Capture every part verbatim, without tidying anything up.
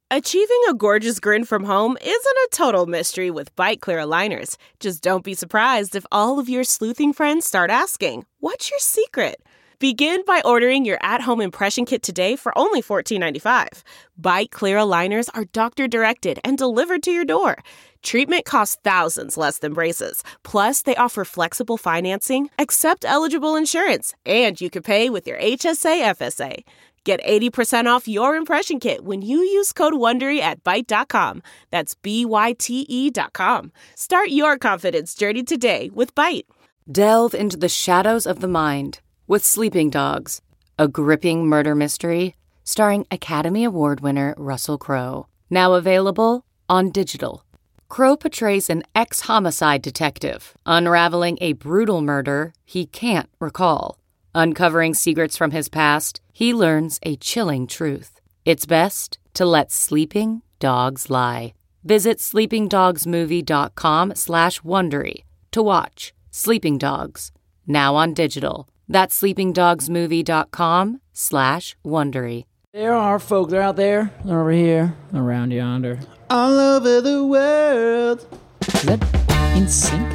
Achieving a gorgeous grin from home isn't a total mystery with Byte Clear aligners. Just don't be surprised if all of your sleuthing friends start asking, "What's your secret?" Begin by ordering your at-home impression kit today for only fourteen ninety-five. Byte Clear aligners are doctor-directed and delivered to your door. Treatment costs thousands less than braces. Plus, they offer flexible financing, accept eligible insurance, and you can pay with your H S A F S A. Get eighty percent off your impression kit when you use code WONDERY at byte dot com. That's B Y T E dot com. Start your confidence journey today with Byte. Delve into the shadows of the mind with Sleeping Dogs, a gripping murder mystery starring Academy Award winner Russell Crowe. Now available on digital. Crowe portrays an ex-homicide detective unraveling a brutal murder he can't recall. Uncovering secrets from his past, he learns a chilling truth. It's best to let sleeping dogs lie. Visit sleepingdogsmovie.com slash Wondery to watch Sleeping Dogs, now on digital. That's sleepingdogsmovie.com slash Wondery. There are folk. They're out there. They're over here. Around yonder. All over the world. Is that in sync?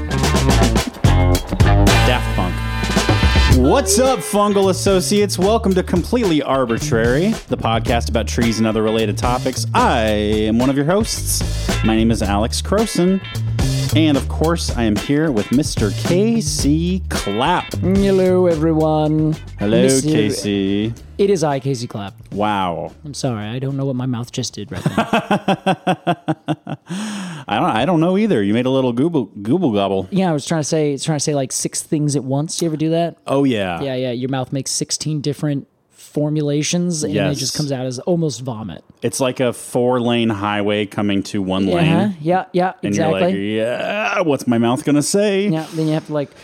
Daft Punk. What's up, fungal associates? Welcome to Completely Arbitrary, the podcast about trees and other related topics. I am one of your hosts. My name is Alex Croson. And, of course, I am here with Mister K C Clapp. Hello, everyone. Hello, Mister K C. It is I, K C Clapp. Wow. I'm sorry. I don't know what my mouth just did right now. I don't I don't know either. You made a little gooble, gooble gobble. Yeah, I was trying to say trying to say like six things at once. You ever do that? Oh, yeah. Yeah, yeah. Your mouth makes sixteen different formulations, and Yes. it just comes out as almost vomit. It's like a four-lane highway coming to one Uh-huh. lane. Yeah, yeah, And exactly. you're like, yeah, what's my mouth going to say? Yeah, then you have to like,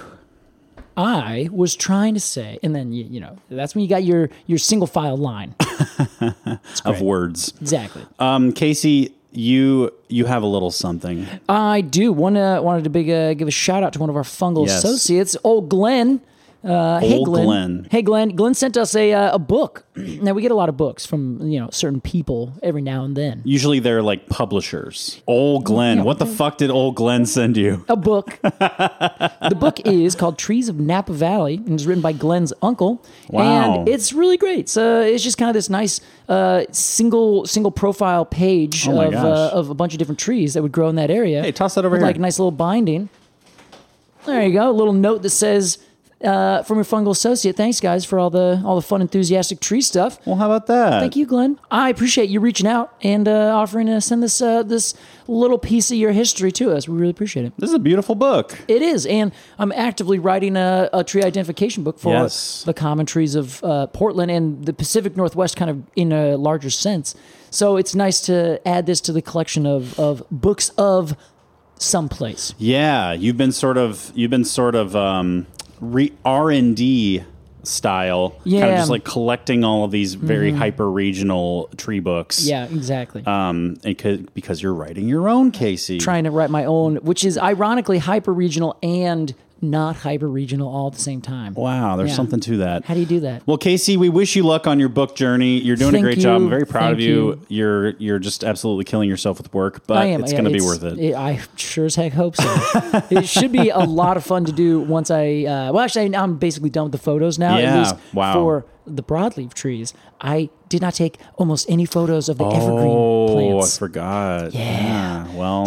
I was trying to say, and then you you know that's when you got your your single file line Of words. exactly. Um, Casey, you you have a little something. I do want to wanted to big uh, give a shout out to one of our fungal Yes. associates, old Glenn. Uh, hey Old Glenn. Glenn. Hey Glenn. Glenn sent us a uh, a book. Now we get a lot of books from you know certain people every now and then. Usually they're like publishers. Old Glenn. Yeah. What the fuck did old Glenn send you? A book. The book is called Trees of Napa Valley and it's written by Glenn's uncle. Wow. And it's really great. It's, uh, it's just kind of this nice uh, single single profile page Oh my of, gosh. uh, of a bunch of different trees that would grow in that area. Hey, toss that over with here. like a nice little binding. There you go. A little note that says, uh, from your fungal associate, thanks guys for all the all the fun, enthusiastic tree stuff. Well, how about that? Thank you, Glenn. I appreciate you reaching out and uh, offering to send this uh, this little piece of your history to us. We really appreciate it. This is a beautiful book. It is, and I'm actively writing a, a tree identification book for Yes. the common trees of uh, Portland and the Pacific Northwest, kind of in a larger sense. So it's nice to add this to the collection of of books of someplace. Yeah, you've been sort of you've been sort of um, re- R and D style, kind of Yeah. just like collecting all of these very hyper regional tree books. Yeah, exactly. Um, and c- because you're writing your own, Casey. Trying to write my own, which is ironically hyper regional and not hyper regional all at the same time. Wow, there's Yeah. something to that. How do you do that? Well, Casey, we wish you luck on your book journey. You're doing Thank a great job. you. I'm very proud Thank of you. you. You're you're just absolutely killing yourself with work, but I am. it's yeah, going to be worth it. I sure as heck hope so. It should be a lot of fun to do once I. Uh, well, actually, now I'm basically done with the photos now. Yeah, At least wow. For the broadleaf trees, I did not take almost any photos of the evergreen Oh, I plants. forgot. Yeah. Well,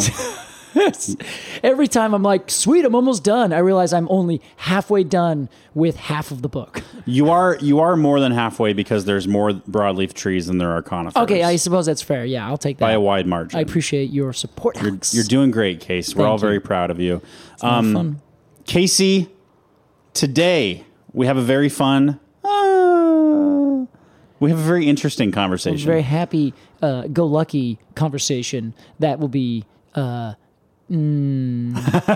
Every time I'm like, sweet, I'm almost done. I realize I'm only halfway done with half of the book. you are you are more than halfway because there's more broadleaf trees than there are conifers. Okay, I suppose that's fair. Yeah, I'll take that. by a wide margin. I appreciate your support, You're, Alex. you're doing great, Case. We're Thank all you. very proud of you. It's a lot of Um, fun. Casey, today we have a very fun, uh, we have a very interesting conversation. Very happy, uh, go lucky conversation that will be. Uh, mm.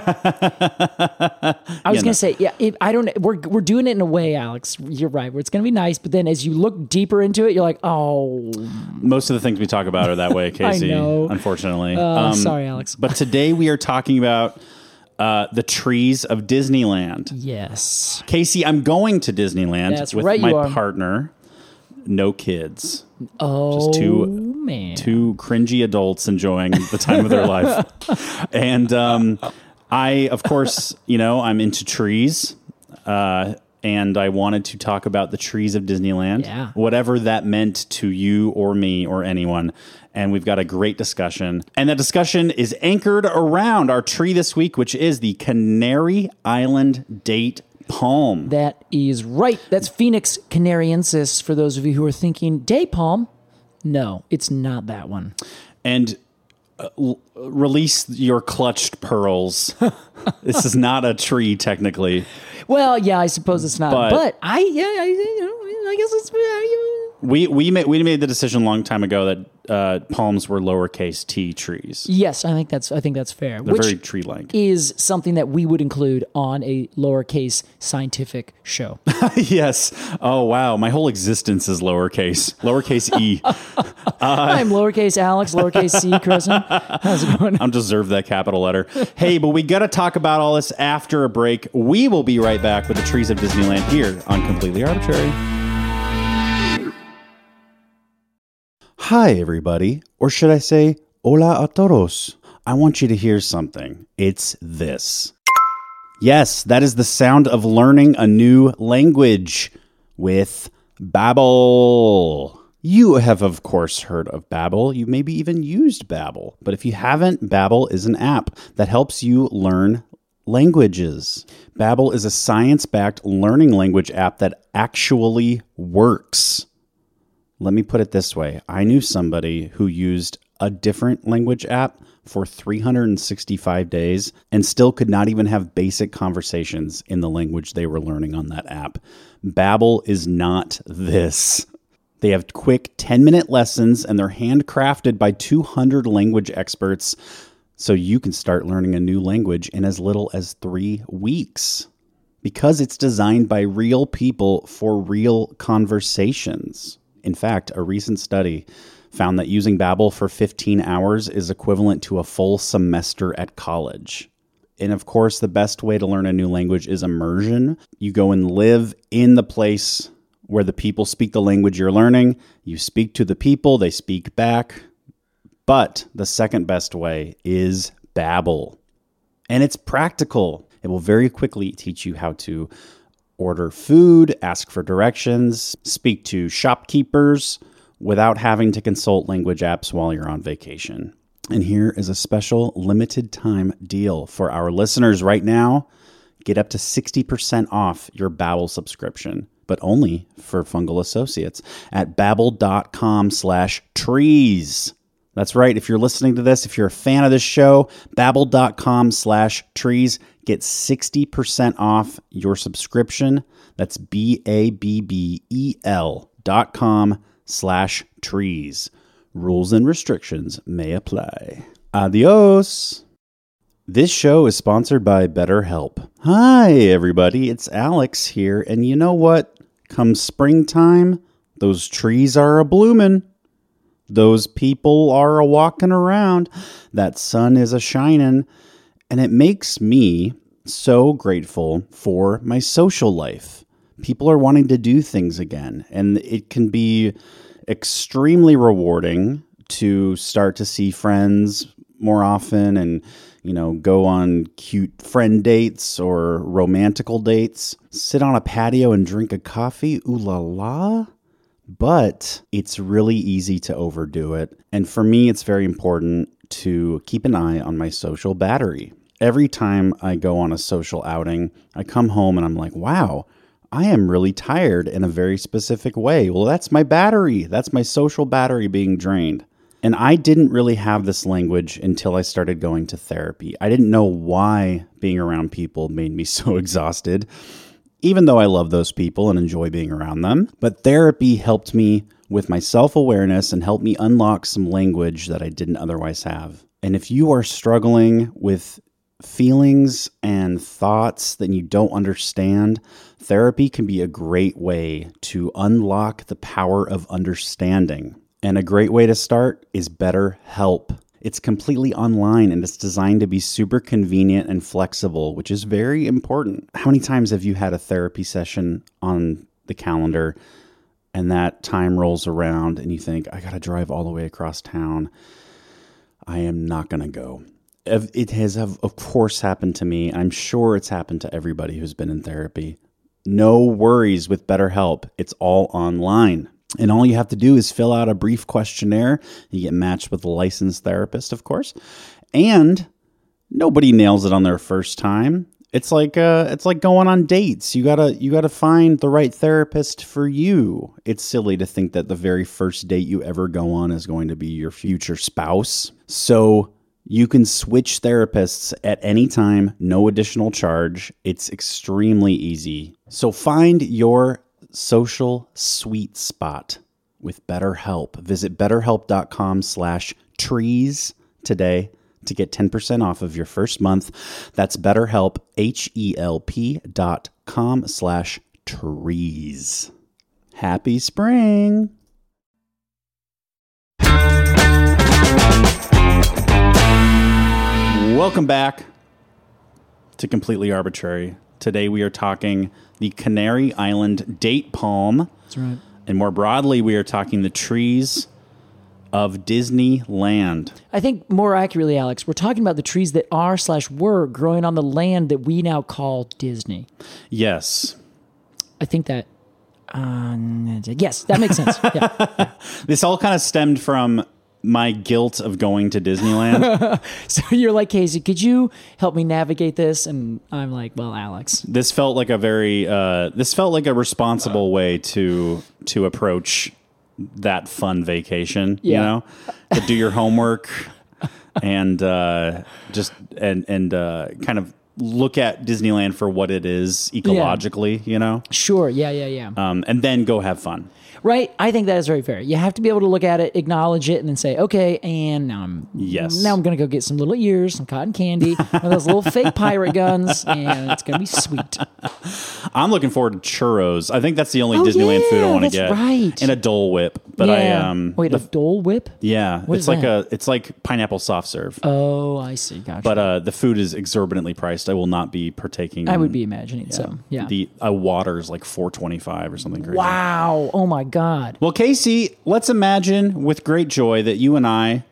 I was Yeah, gonna no. say, yeah. It, I don't. We're we're doing it in a way, Alex. You're right. Where it's gonna be nice, but then as you look deeper into it, you're like, oh, Most of the things we talk about are that way, Casey. know. Unfortunately. uh, sorry, Alex. But today we are talking about uh, the trees of Disneyland. Yes. Casey, I'm going to Disneyland That's with right, my you are. partner. No kids. Oh, Just two man. Two cringy adults enjoying the time of their life. And um, I, of course, you know, I'm into trees. Uh, and I wanted to talk about the trees of Disneyland. Yeah. Whatever that meant to you or me or anyone. And we've got a great discussion. And that discussion is anchored around our tree this week, which is the Canary Island date palm. That is right. That's Phoenix canariensis, for those of you who are thinking, day palm. No, it's not that one. And uh, l- release your clutched pearls. This is not a tree, technically. Well, yeah, I suppose it's not. But, but I, yeah, I, you know, I guess it's... We we made we made the decision a long time ago that uh, palms were lowercase t trees. Yes, I think that's I think that's fair. They're Which very tree-like. is something that we would include on a lowercase scientific show. Yes. Oh wow, my whole existence is lowercase, lowercase e. uh, I'm lowercase Alex, lowercase c, Kristen. How's it going? I'm deserved that capital letter. Hey, but we got to talk about all this after a break. We will be right back with the trees of Disneyland here on Completely Arbitrary. Hi, everybody. Or should I say, hola a todos. I want you to hear something. It's this. Yes, that is the sound of learning a new language with Babbel. You have, of course, heard of Babbel. You maybe even used Babbel. But if you haven't, Babbel is an app that helps you learn languages. Babbel is a science-backed learning language app that actually works. Let me put it this way. I knew somebody who used a different language app for three hundred sixty-five days and still could not even have basic conversations in the language they were learning on that app. Babbel is not this. They have quick ten-minute lessons, and they're handcrafted by two hundred language experts, so you can start learning a new language in as little as three weeks. Because it's designed by real people for real conversations. In fact, a recent study found that using Babbel for fifteen hours is equivalent to a full semester at college. And of course, the best way to learn a new language is immersion. You go and live in the place where the people speak the language you're learning. You speak to the people, they speak back. But the second best way is Babbel. And it's practical. It will very quickly teach you how to order food, ask for directions, speak to shopkeepers without having to consult language apps while you're on vacation. And here is a special limited time deal for our listeners right now. Get up to sixty percent off your Babbel subscription, but only for Fungal Associates at babbel.com slash trees. That's right. If you're listening to this, if you're a fan of this show, babbel.com slash trees. Get sixty percent off your subscription. That's B-A-B-B-E-L dot com slash trees. Rules and restrictions may apply. Adios. This show is sponsored by BetterHelp. Hi, everybody. It's Alex here. And you know what? Come springtime, those trees are a-bloomin'. Those people are a-walking around. That sun is a-shining. And it makes me so grateful for my social life. People are wanting to do things again. And it can be extremely rewarding to start to see friends more often and, you know, go on cute friend dates or romantical dates. Sit on a patio and drink a coffee. Ooh la la. But it's really easy to overdo it. And for me, it's very important to keep an eye on my social battery. Every time I go on a social outing, I come home and I'm like, wow, I am really tired in a very specific way. Well, that's my battery. That's my social battery being drained. And I didn't really have this language until I started going to therapy. I didn't know why being around people made me so exhausted, even though I love those people and enjoy being around them. But therapy helped me with my self-awareness and helped me unlock some language that I didn't otherwise have. And if you are struggling with feelings and thoughts that you don't understand, therapy can be a great way to unlock the power of understanding. And a great way to start is BetterHelp. It's completely online and it's designed to be super convenient and flexible, which is very important. How many times have you had a therapy session on the calendar and that time rolls around and you think, I got to drive all the way across town. I am not going to go. It has, of course, happened to me. I'm sure it's happened to everybody who's been in therapy. No worries with BetterHelp. It's all online. And all you have to do is fill out a brief questionnaire. You get matched with a licensed therapist, of course. And nobody nails it on their first time. It's like uh, it's like going on dates. You gotta you gotta find the right therapist for you. It's silly to think that the very first date you ever go on is going to be your future spouse. So you can switch therapists at any time, no additional charge. It's extremely easy. So find your social sweet spot with BetterHelp. Visit betterhelp.com slash trees today to get ten percent off of your first month. That's BetterHelp, H-E-L-P dot com slash trees. Happy spring. Welcome back to Completely Arbitrary. Today we are talking the Canary Island date palm. That's right. And more broadly, we are talking the trees of Disneyland. I think more accurately, Alex, we're talking about the trees that are slash were growing on the land that we now call Disney. Yes. I think that, uh, yes, that makes sense. Yeah. Yeah. This all kind of stemmed from my guilt of going to Disneyland. So you're like, Casey, could you help me navigate this? And I'm like, well, Alex. This felt like a very, uh, this felt like a responsible way to to approach that fun vacation, Yeah. you know, to do your homework and uh, just and and uh, kind of look at Disneyland for what it is ecologically, you know. Sure. Yeah. Yeah. Yeah. Um, and then go have fun. Right. I think that is very fair. You have to be able to look at it, acknowledge it, and then say, okay, and now I'm Yes. now I'm going to go get some little ears, some cotton candy, one of those little fake pirate guns, and it's going to be sweet. I'm looking forward to churros. I think that's the only Oh, Disneyland yeah, food I want to that's get. right. And a Dole Whip. But yeah. I um Wait, the- a Dole Whip? yeah, What it's is like that? a it's like pineapple soft serve. Oh, I see. Gotcha. But uh, the food is exorbitantly priced. I will not be partaking. I in- would be imagining so. Yeah. The uh, water is like four twenty-five or something crazy. Wow. Oh my God. Well, Casey, let's imagine with great joy that you and I,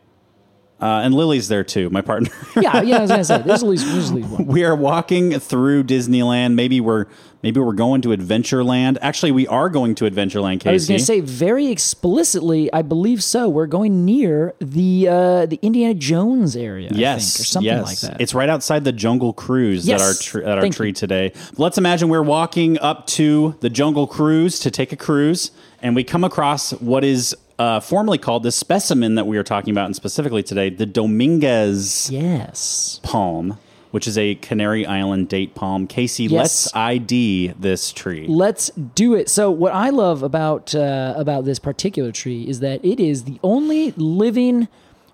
uh, and Lily's there too, my partner. Yeah. Yeah. I was gonna say there's at least there's at least one. We are walking through Disneyland. Maybe we're maybe we're going to Adventureland. Actually, we are going to Adventureland, Casey. I was going to say very explicitly, I believe so. We're going near the uh, the Indiana Jones area, Yes, I think, or something yes. like that. It's right outside the Jungle Cruise Yes, that our tr- at our thank tree you. today. Let's imagine we're walking up to the Jungle Cruise to take a cruise, and we come across what is uh, formerly called the specimen that we are talking about, and specifically today, the Dominguez Yes. palm, which is a Canary Island date palm. Casey, Yes. let's I D this tree. Let's do it. So, what I love about uh, about this particular tree is that it is the only living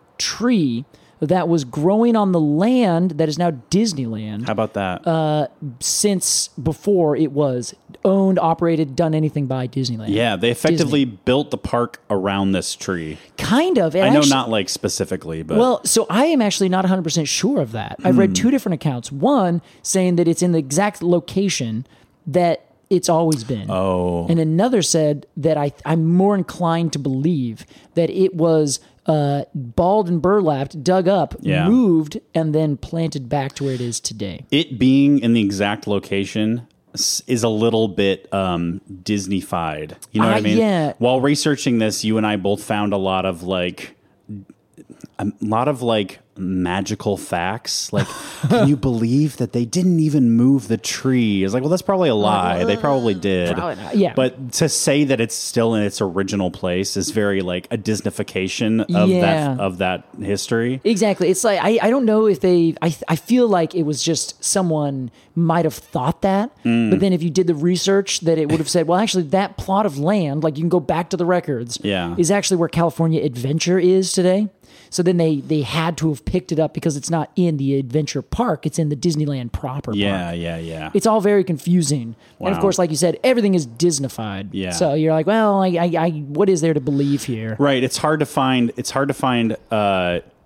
tree that was growing on the land that is now Disneyland How about that? Uh, since before it was owned, operated, done anything by Disneyland. yeah, they effectively built the park around this tree. Kind of. It I know actually- not like specifically, but Well, so I am actually not one hundred percent sure of that. I've Hmm. read two different accounts. One saying that it's in the exact location that it's always been. oh, And another said that I, I'm more inclined to believe that it was uh, balled and burlapped, dug up, Yeah. moved, and then planted back to where it is today. it being in the exact location s- is a little bit um, Disney-fied. You know what Uh, I mean? yeah. While researching this, you and I both found a lot of like a lot of like magical facts. Like, can you believe that they didn't even move the tree? It's like, well, that's probably a lie. They probably did. Probably not. Yeah. But to say that it's still in its original place is very like a Disneyfication of Yeah. that of that history. Exactly. It's like I, I don't know if they I I feel like it was just someone might have thought that, Mm. but then if you did the research that it would have said, well, actually that plot of land, like you can go back to the records, Yeah. is actually where California Adventure is today. So then they they had to have picked it up because it's not in the Adventure Park, it's in the Disneyland proper Yeah, park. yeah, yeah. It's all very confusing. And of Wow. course, like you said, everything is Disneyfied. Yeah. So you're like, well, I, I, I what is there to believe here? Right. It's hard to find. It's hard to find uh,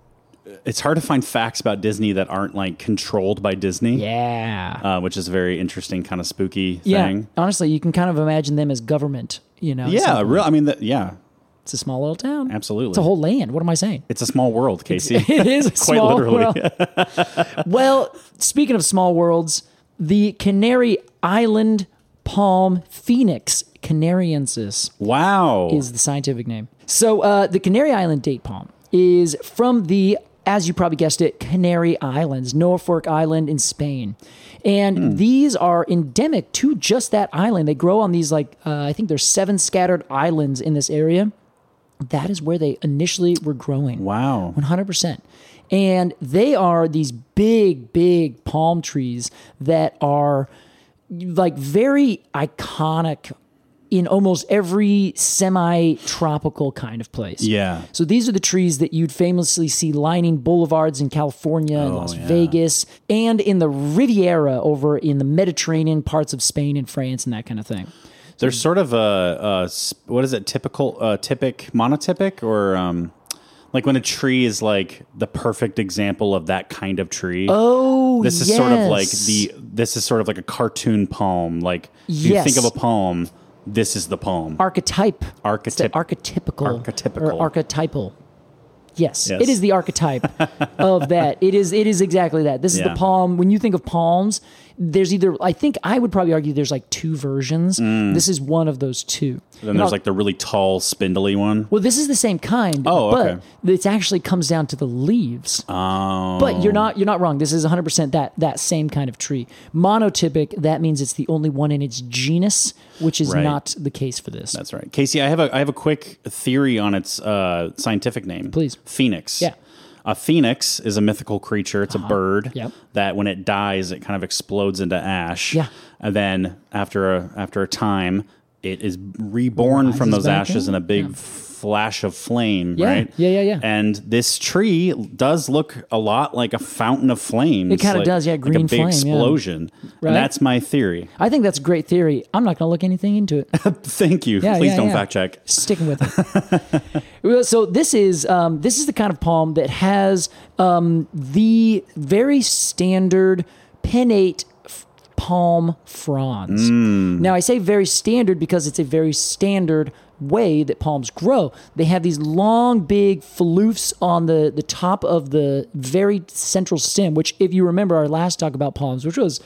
it's hard to find facts about Disney that aren't like controlled by Disney. Yeah. Uh, which is a very interesting kind of spooky Yeah. thing. Honestly, you can kind of imagine them as government, you know? Yeah, something. real. I mean, the, yeah, It's a small little town. absolutely. It's a whole land. What am I saying? It's a small world, Casey. It is a Quite small literally. world. Well, speaking of small worlds, the Canary Island palm phoenix canariensis Wow. is the scientific name. So uh, the Canary Island date palm is from the, as you probably guessed it, Canary Islands, Norfolk Island in Spain. And Hmm. these are endemic to just that island. They grow on these, like, uh, I think there's seven scattered islands in this area. That is where they initially were growing. Wow. one hundred percent. And they are these big, big palm trees that are like very iconic in almost every semi-tropical kind of place. Yeah. So these are the trees that you'd famously see lining boulevards in California, and Oh, Las yeah. Vegas, and in the Riviera over in the Mediterranean parts of Spain and France and that kind of thing. There's sort of a, a s- what is it? Typical, uh, typic, monotypic, or um, like when a tree is like the perfect example of that kind of tree. Oh, this is sort of like yes. the. This is sort of like a cartoon poem. Like if you Yes. think of a poem, this is the poem. Archetype. Archetyp- It's the archetypical. Archetypical. Or archetypal. Yes, Yes. it is the archetype of that. It is it is exactly that. This is Yeah. the palm. When you think of palms, there's either, I think I would probably argue there's like two versions. This is one of those two. Then And there's I'll- like the really tall, spindly one. well, this is the same kind, Oh, okay. but it actually comes down to the leaves. Oh, But you're not you're not wrong. This is one hundred percent that that same kind of tree. Monotypic, that means it's the only one in its genus, which is Right. not the case for this. that's right, Casey. I have a I have a quick theory on its uh, scientific name. Please. Phoenix. Yeah. A phoenix is a mythical creature. It's a bird Yep. that when it dies, it kind of explodes into ash. Yeah. And then after a after a time, it is reborn from Rises those back ashes in? in a big Yeah. flash of flame, Yeah. right? Yeah, yeah, yeah. And this tree does look a lot like a fountain of flames. It kinda like- does, yeah, like green a big flame, yeah. explosion. Right. And that's my theory. I think that's a great theory. I'm not going to look anything into it. Thank you. Yeah, Please yeah, don't yeah. fact check. Sticking with it. Well, so this is um, this is the kind of palm that has um, the very standard pinnate f- palm fronds. Now, I say very standard because it's a very standard way that palms grow. They have these long, big floofs on the, the top of the very central stem, which, if you remember our last talk about palms, which was,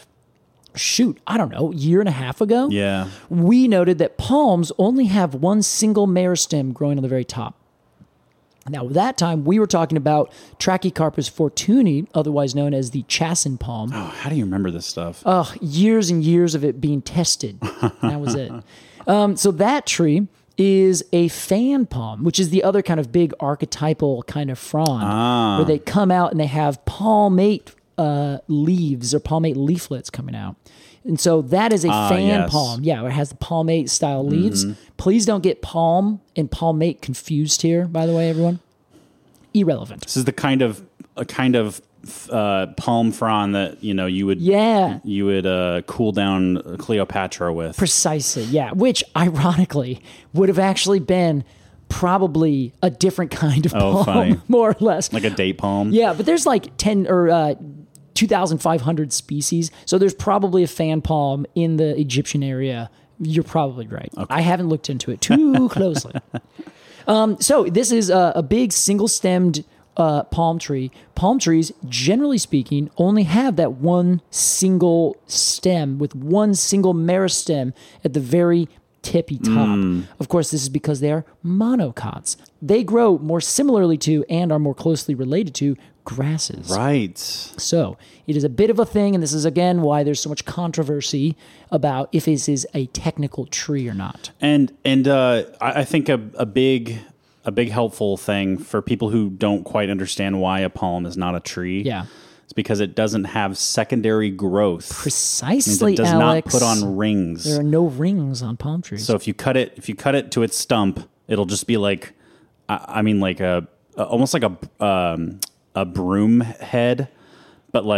shoot, I don't know, a year and a half ago, Yeah. we noted that palms only have one single meristem growing on the very top. Now, at that time, we were talking about Trachycarpus fortuni, otherwise known as the Chasen palm. Oh, how do you remember this stuff? Oh, years and years of it being tested. That was it. Um, so that tree is a fan palm, which is the other kind of big archetypal kind of frond, where they come out and they have palmate uh, leaves or palmate leaflets coming out. And so that is a Ah, fan yes. palm. Yeah, where it has the palmate style leaves. Please don't get palm and palmate confused here, by the way, everyone. Irrelevant. This is the kind of a kind of uh, palm frond that you know you would Yeah. you would uh, cool down Cleopatra with. Precisely, yeah. Which, ironically, would have actually been probably a different kind of Oh, palm, funny. more or less. Like a date palm. Yeah, but there's like ten or uh, two thousand five hundred species, so there's probably a fan palm in the Egyptian area. You're probably right. I haven't looked into it too closely. Um, so this is a, a big single-stemmed uh, palm tree. Palm trees, generally speaking, only have that one single stem with one single meristem at the very tippy top. Of course, this is because they are monocots. They grow more similarly to and are more closely related to grasses. Right. So it is a bit of a thing, and this is again why there's so much controversy about if this is a technical tree or not. And and uh, I, I think a, a big a big helpful thing for people who don't quite understand why a palm is not a tree. Yeah. It's because it doesn't have secondary growth. Means Precisely, it does Alex. not put on rings. There are no rings on palm trees. So if you cut it, if you cut it to its stump, it'll just be like, I, I mean, like a, a almost like a um, a broom head, but like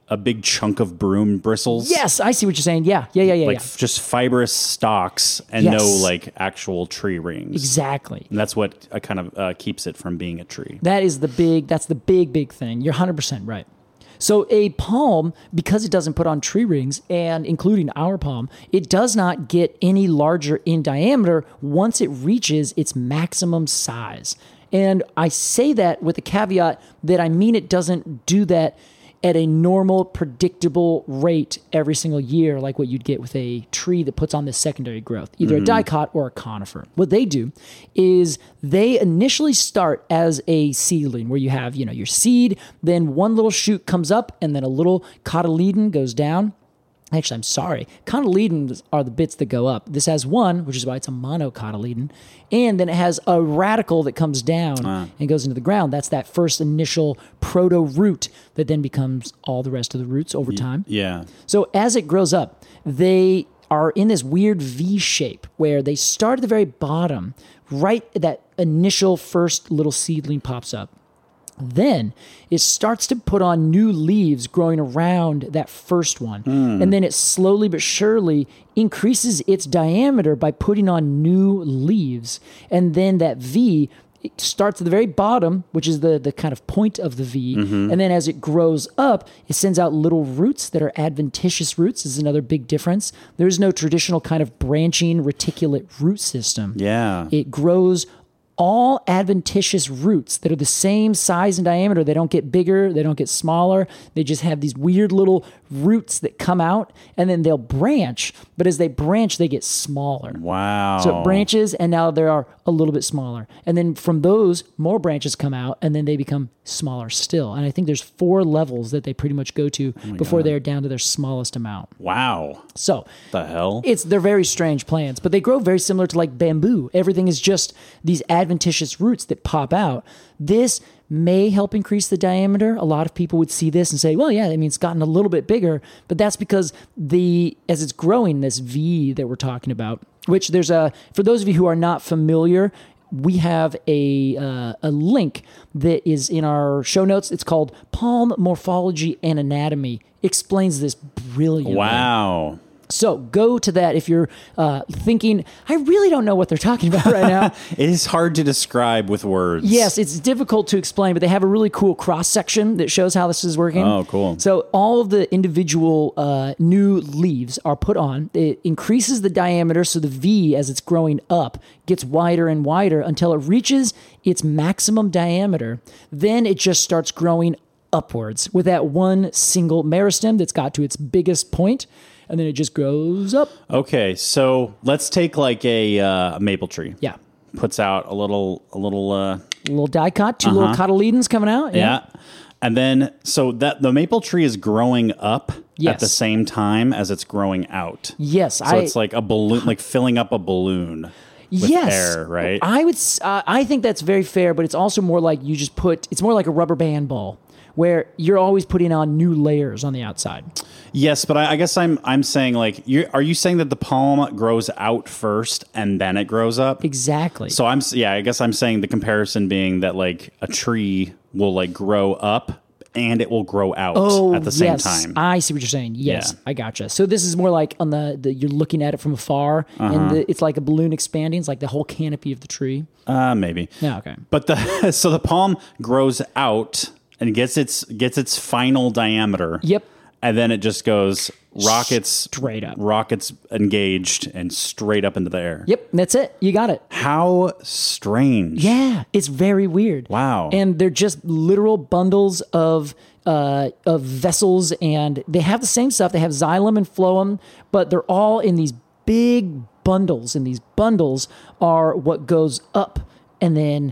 a big chunk of broom bristles. Yes, I see what you're saying. Yeah, yeah, yeah, yeah. Like yeah. just fibrous stalks and Yes. no like actual tree rings. Exactly. And that's what uh, kind of uh, keeps it from being a tree. That is the big, that's the big, big thing. You're one hundred percent right. So a palm, because it doesn't put on tree rings, and including our palm, it does not get any larger in diameter once it reaches its maximum size. And I say that with the caveat that I mean it doesn't do that at a normal, predictable rate every single year, like what you'd get with a tree that puts on this secondary growth, either mm-hmm. a dicot or a conifer. What they do is they initially start as a seedling, where you have, you know, your seed, then one little shoot comes up, and then a little cotyledon goes down. Actually, I'm sorry. Cotyledons are the bits that go up. This has one, which is why it's a monocotyledon. And then it has a radical that comes down uh. and goes into the ground. That's that first initial proto-root that then becomes all the rest of the roots over time. Yeah. So as it grows up, they are in this weird V shape where they start at the very bottom, right at that initial first little seedling pops up. Then it starts to put on new leaves growing around that first one. Mm. And then it slowly but surely increases its diameter by putting on new leaves. And then that V it starts at the very bottom, which is the, the kind of point of the V. Mm-hmm. And then as it grows up, it sends out little roots that are adventitious roots. This is another big difference. There's no traditional kind of branching reticulate root system. Yeah. It grows all adventitious roots that are the same size and diameter. They don't get bigger. They don't get smaller. They just have these weird little roots that come out, and then they'll branch. But as they branch, they get smaller. Wow. So it branches, and now they are a little bit smaller. And then from those, more branches come out, and then they become smaller still. And I think there's four levels that they pretty much go to oh before God. They're down to their smallest amount. Wow. So the hell? It's they're very strange plants, but they grow very similar to like bamboo. Everything is just these adventitious roots that pop out. This may help increase the diameter. A lot of people would see this and say, well, yeah, I mean, it's gotten a little bit bigger, but that's because the as it's growing, this V that we're talking about, which there's a, for those of you who are not familiar, we have a uh, a link that is in our show notes. It's called Palm Morphology and Anatomy. Explains this brilliantly. Wow. So go to that if you're uh, thinking, I really don't know what they're talking about right now. It is hard to describe with words. Yes, it's difficult to explain, but they have a really cool cross-section that shows how this is working. Oh, cool. So all of the individual uh, new leaves are put on. It increases the diameter, so the V, as it's growing up, gets wider and wider until it reaches its maximum diameter. Then it just starts growing upwards with that one single meristem that's got to its biggest point. And then it just grows up. Okay, so let's take like a, uh, a maple tree. Yeah. Puts out a little, a little, uh, a little dicot, two uh-huh. little cotyledons coming out. Yeah. yeah. And then, so that the maple tree is growing up yes. at the same time as it's growing out. Yes. So I, it's like a balloon, like filling up a balloon with yes. air, right? I would, uh, I think that's very fair, but it's also more like you just put, it's more like a rubber band ball, where you're always putting on new layers on the outside. Yes, but I, I guess I'm I'm saying like, you are you saying that the palm grows out first and then it grows up? Exactly. So I'm yeah, I guess I'm saying the comparison being that like a tree will like grow up and it will grow out oh, at the same yes. time. I see what you're saying. Yes, yeah. I gotcha. So this is more like on the, the you're looking at it from afar, uh-huh. and the, it's like a balloon expanding. It's like the whole canopy of the tree. Uh, maybe. Yeah. Okay. But the so the palm grows out and gets its gets its final diameter. Yep. And then it just goes rockets straight up. Rockets engaged and straight up into the air. Yep, that's it. You got it. How strange. Yeah, it's very weird. Wow. And they're just literal bundles of uh, of vessels, and they have the same stuff. They have xylem and phloem, but they're all in these big bundles, and these bundles are what goes up and then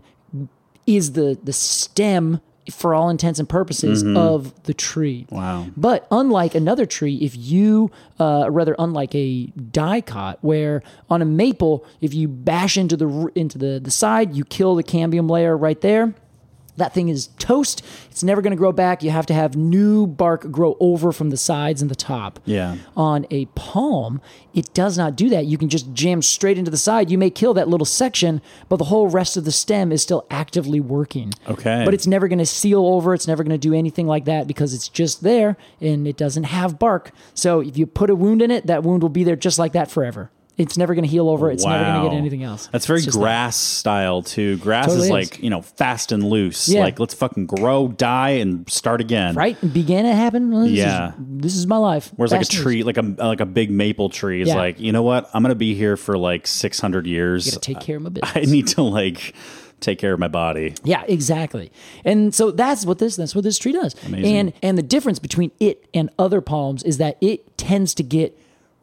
is the the stem, for all intents and purposes, mm-hmm. of the tree. Wow. But unlike another tree, if you, uh, rather unlike a dicot, where on a maple, if you bash into the into the, the side, you kill the cambium layer right there. that thing is toast. It's never going to grow back. You have to have new bark grow over from the sides and the top. Yeah. On a palm, it does not do that. You can just jam straight into the side. You may kill that little section, but the whole rest of the stem is still actively working. Okay. But it's never going to seal over. It's never going to do anything like that because it's just there and it doesn't have bark. So if you put a wound in it, that wound will be there just like that forever. It's never going to heal over. It's wow. never going to get anything else. That's very It's just grass style too. Grass Totally is is. like, you know, fast and loose. Yeah. Like, let's fucking grow, die, and start again. Right? And began to happen. Well, this Yeah. Is, this is my life. Whereas like a Fast news. tree, like a like a big maple tree is Yeah. like, you know what? I'm going to be here for like six hundred years. You got to take care of my business. I need to like take care of my body. Yeah, exactly. And so that's what this that's what this tree does. Amazing. And and the difference between it and other palms is that it tends to get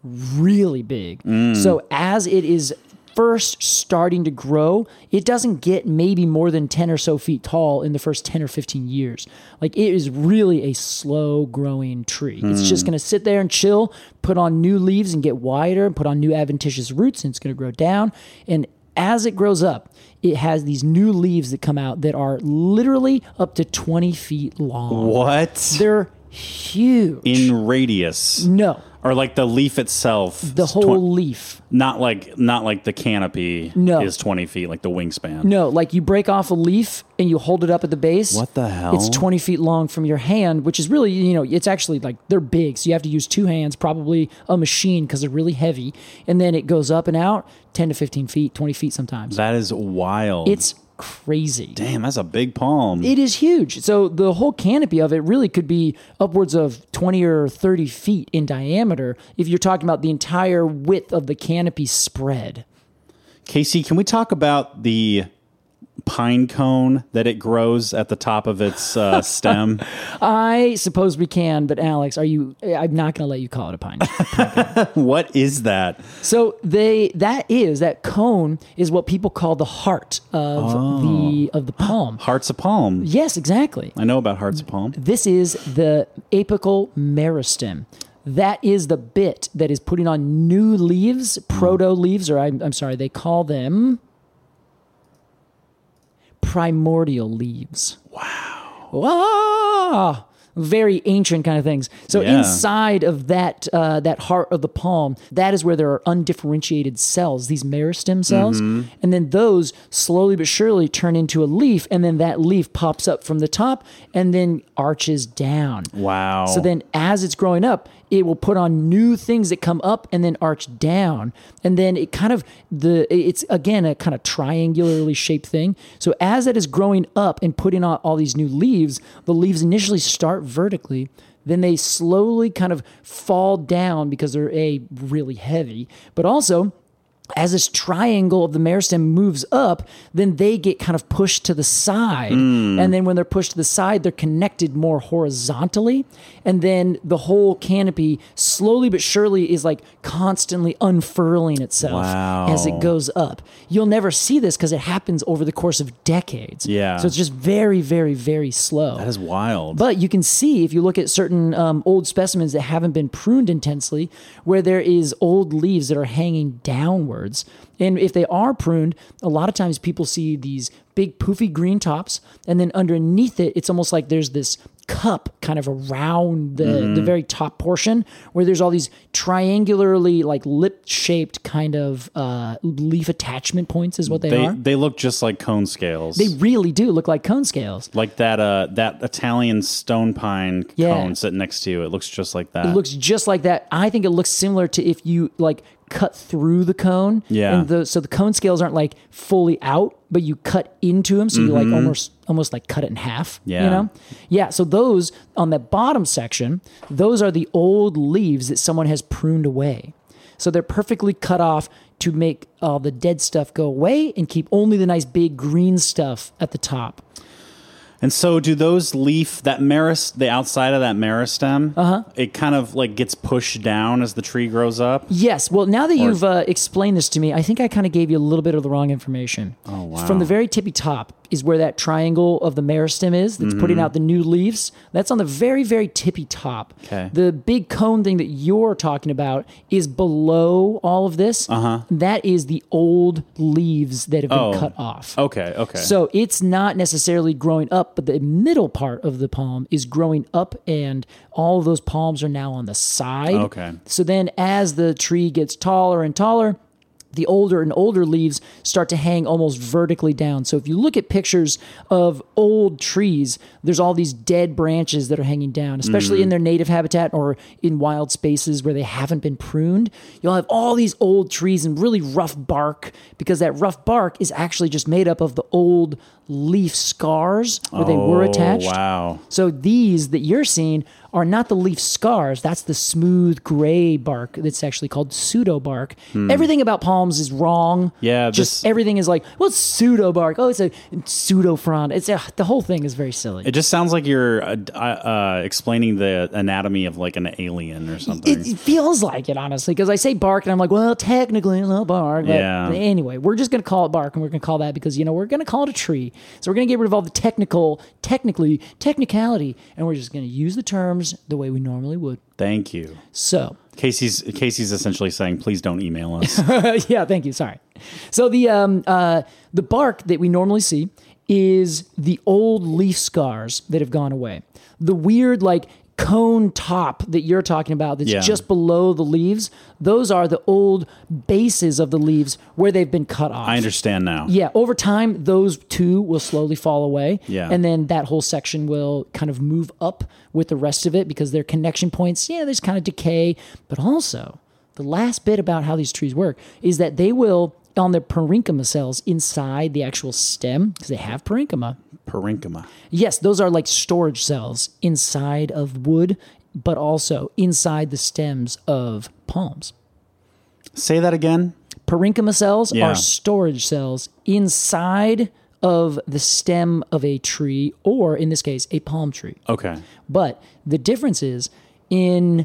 really big. So as it is first starting to grow, it doesn't get maybe more than ten or so feet tall in the first ten or fifteen years. Like it is really a slow growing tree. It's just going to sit there and chill, put on new leaves and get wider, and put on new adventitious roots, and it's going to grow down. And as it grows up, it has these new leaves that come out that are literally up to twenty feet long. What? They're huge. In radius. no, Or like the leaf itself. the is whole twen- leaf. not like not like the canopy No. is twenty feet, like the wingspan. No, like you break off a leaf and you hold it up at the base. What the hell? It's twenty feet long from your hand, which is really, you know, it's actually like they're big. So you have to use two hands, probably a machine because they're really heavy. And then it goes up and out ten to fifteen feet, twenty feet sometimes. That is wild. It's crazy. Damn, that's a big palm. It is huge. So the whole canopy of it really could be upwards of twenty or thirty feet in diameter if you're talking about the entire width of the canopy spread. Casey, can we talk about the pine cone that it grows at the top of its uh, stem? I suppose we can, but Alex, are you? I'm not going to let you call it a pine. What is that? So they that is that cone is what people call the heart of Oh. the of the palm. Heart's a palm. Yes, exactly. I know about heart's a palm. This is the apical meristem. That is the bit that is putting on new leaves, proto leaves, or I'm, I'm sorry, they call them primordial leaves. Wow. Ah, very ancient kind of things. So Yeah. inside of that uh, that heart of the palm, that is where there are undifferentiated cells, these meristem cells, Mm-hmm. and then those slowly but surely turn into a leaf, and then that leaf pops up from the top and then arches down. Wow. So then as it's growing up, it will put on new things that come up and then arch down. And then it kind of, the it's again a kind of triangularly shaped thing. So as it is growing up and putting on all these new leaves, the leaves initially start vertically. Then they slowly kind of fall down because they're a really heavy, but also as this triangle of the meristem moves up, then they get kind of pushed to the side. And then when they're pushed to the side, they're connected more horizontally. And then the whole canopy slowly but surely is like constantly unfurling itself Wow. as it goes up. You'll never see this because it happens over the course of decades. Yeah. So it's just very, very, very slow. That is wild. But you can see if you look at certain um, old specimens that haven't been pruned intensely, where there is old leaves that are hanging downwards. And if they are pruned, a lot of times people see these big poofy green tops, and then underneath it, it's almost like there's this cup kind of around the, Mm-hmm. the very top portion where there's all these triangularly like lip shaped kind of uh, leaf attachment points is what they, they are. they look just like cone scales. They really do look like cone scales. like that uh that Italian stone pine Yeah. cone sitting next to you. It looks just like that. It looks just like that. I think it looks similar to if you like cut through the cone. Yeah. And the, so the cone scales aren't like fully out, but you cut into them. So you like almost almost like cut it in half. Yeah. You know? Yeah. So those on the bottom section, those are the old leaves that someone has pruned away. So they're perfectly cut off to make all the dead stuff go away and keep only the nice big green stuff at the top. And so do those leaf, that meris, the outside of that meristem, uh-huh. it kind of like gets pushed down as the tree grows up? Yes. Well, now that you've uh, explained this to me, I think I kind of gave you a little bit of the wrong information. Oh, wow. From the very tippy top, is where that triangle of the meristem is that's Mm-hmm. putting out the new leaves. That's on the very, very tippy top. Okay. The big cone thing that you're talking about is below all of this. Uh-huh. That is the old leaves that have been Oh. cut off. Okay, okay. So it's not necessarily growing up, but the middle part of the palm is growing up, and all of those palms are now on the side. Okay. So then as the tree gets taller and taller, the older and older leaves start to hang almost vertically down. So if you look at pictures of old trees, there's all these dead branches that are hanging down, especially in their native habitat or in wild spaces where they haven't been pruned. You'll have all these old trees and really rough bark, because that rough bark is actually just made up of the old leaf scars where they were attached. Oh, wow. So these that you're seeing are not the leaf scars. That's the smooth gray bark that's actually called pseudo bark. Everything about palms is wrong. Yeah, Just this- everything is like, well, it's pseudo bark. Oh, it's a pseudo frond. It's a, the whole thing is very silly. It just sounds like you're uh, uh, explaining the anatomy of like an alien or something. It, it feels like it, honestly, because I say bark and I'm like, well, technically it's not bark. But Yeah. anyway, we're just going to call it bark, and we're going to call that because, you know, we're going to call it a tree. So we're going to get rid of all the technical, technically, technicality, and we're just going to use the terms the way we normally would. Thank you. So, Casey's Casey's essentially saying, please don't email us. yeah, thank you. Sorry. So the um, uh, the bark that we normally see is the old leaf scars that have gone away. The weird, like, cone top that you're talking about that's Yeah. just below the leaves, those are the old bases of the leaves where they've been cut off. I understand now. Yeah, over time, those two will slowly fall away. Yeah. And then that whole section will kind of move up with the rest of it because their connection points, yeah, there's kind of decay. But also, the last bit about how these trees work is that they will, on their parenchyma cells inside the actual stem, because they have parenchyma. Parenchyma. Yes, those are like storage cells inside of wood, but also inside the stems of palms. Say that again. Parenchyma cells Yeah. are storage cells inside of the stem of a tree, or in this case, a palm tree. Okay. But the difference is in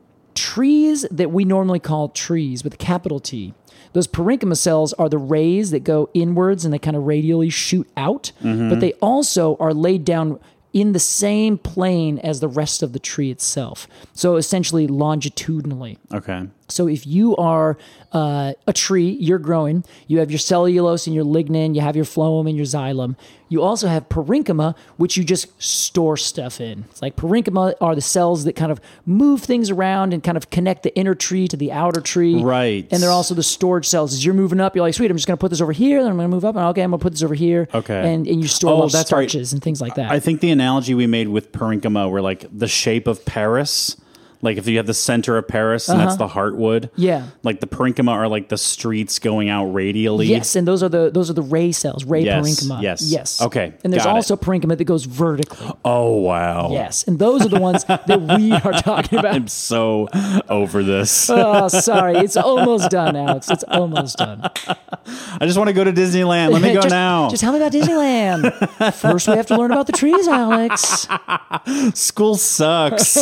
trees that we normally call trees with a capital T, those parenchyma cells are the rays that go inwards and they kind of radially shoot out, but they also are laid down in the same plane as the rest of the tree itself. So essentially longitudinally. Okay. So if you are uh, a tree, you're growing, you have your cellulose and your lignin, you have your phloem and your xylem. You also have parenchyma, which you just store stuff in. It's like parenchyma are the cells that kind of move things around and kind of connect the inner tree to the outer tree. Right. And they're also the storage cells. As you're moving up, you're like, sweet, I'm just going to put this over here, then I'm going to move up, and okay, I'm going to put this over here. Okay. And, and you store Oh, little that's right. starches and things like that. I think the analogy we made with parenchyma were like the shape of Paris. Like if you have the center of Paris and that's the heartwood. Yeah. Like the parenchyma are like the streets going out radially. Yes, and those are the those are the ray cells, ray Yes, parenchyma. yes. Yes. Okay, And there's got it. also parenchyma that goes vertically. Oh, wow. Yes, and those are the ones that we are talking about. I'm so over this. Oh, sorry. It's almost done, Alex. It's almost done. I just want to go to Disneyland. Let me go just, now. Just tell me about Disneyland. First, we have to learn about the trees, Alex. School sucks.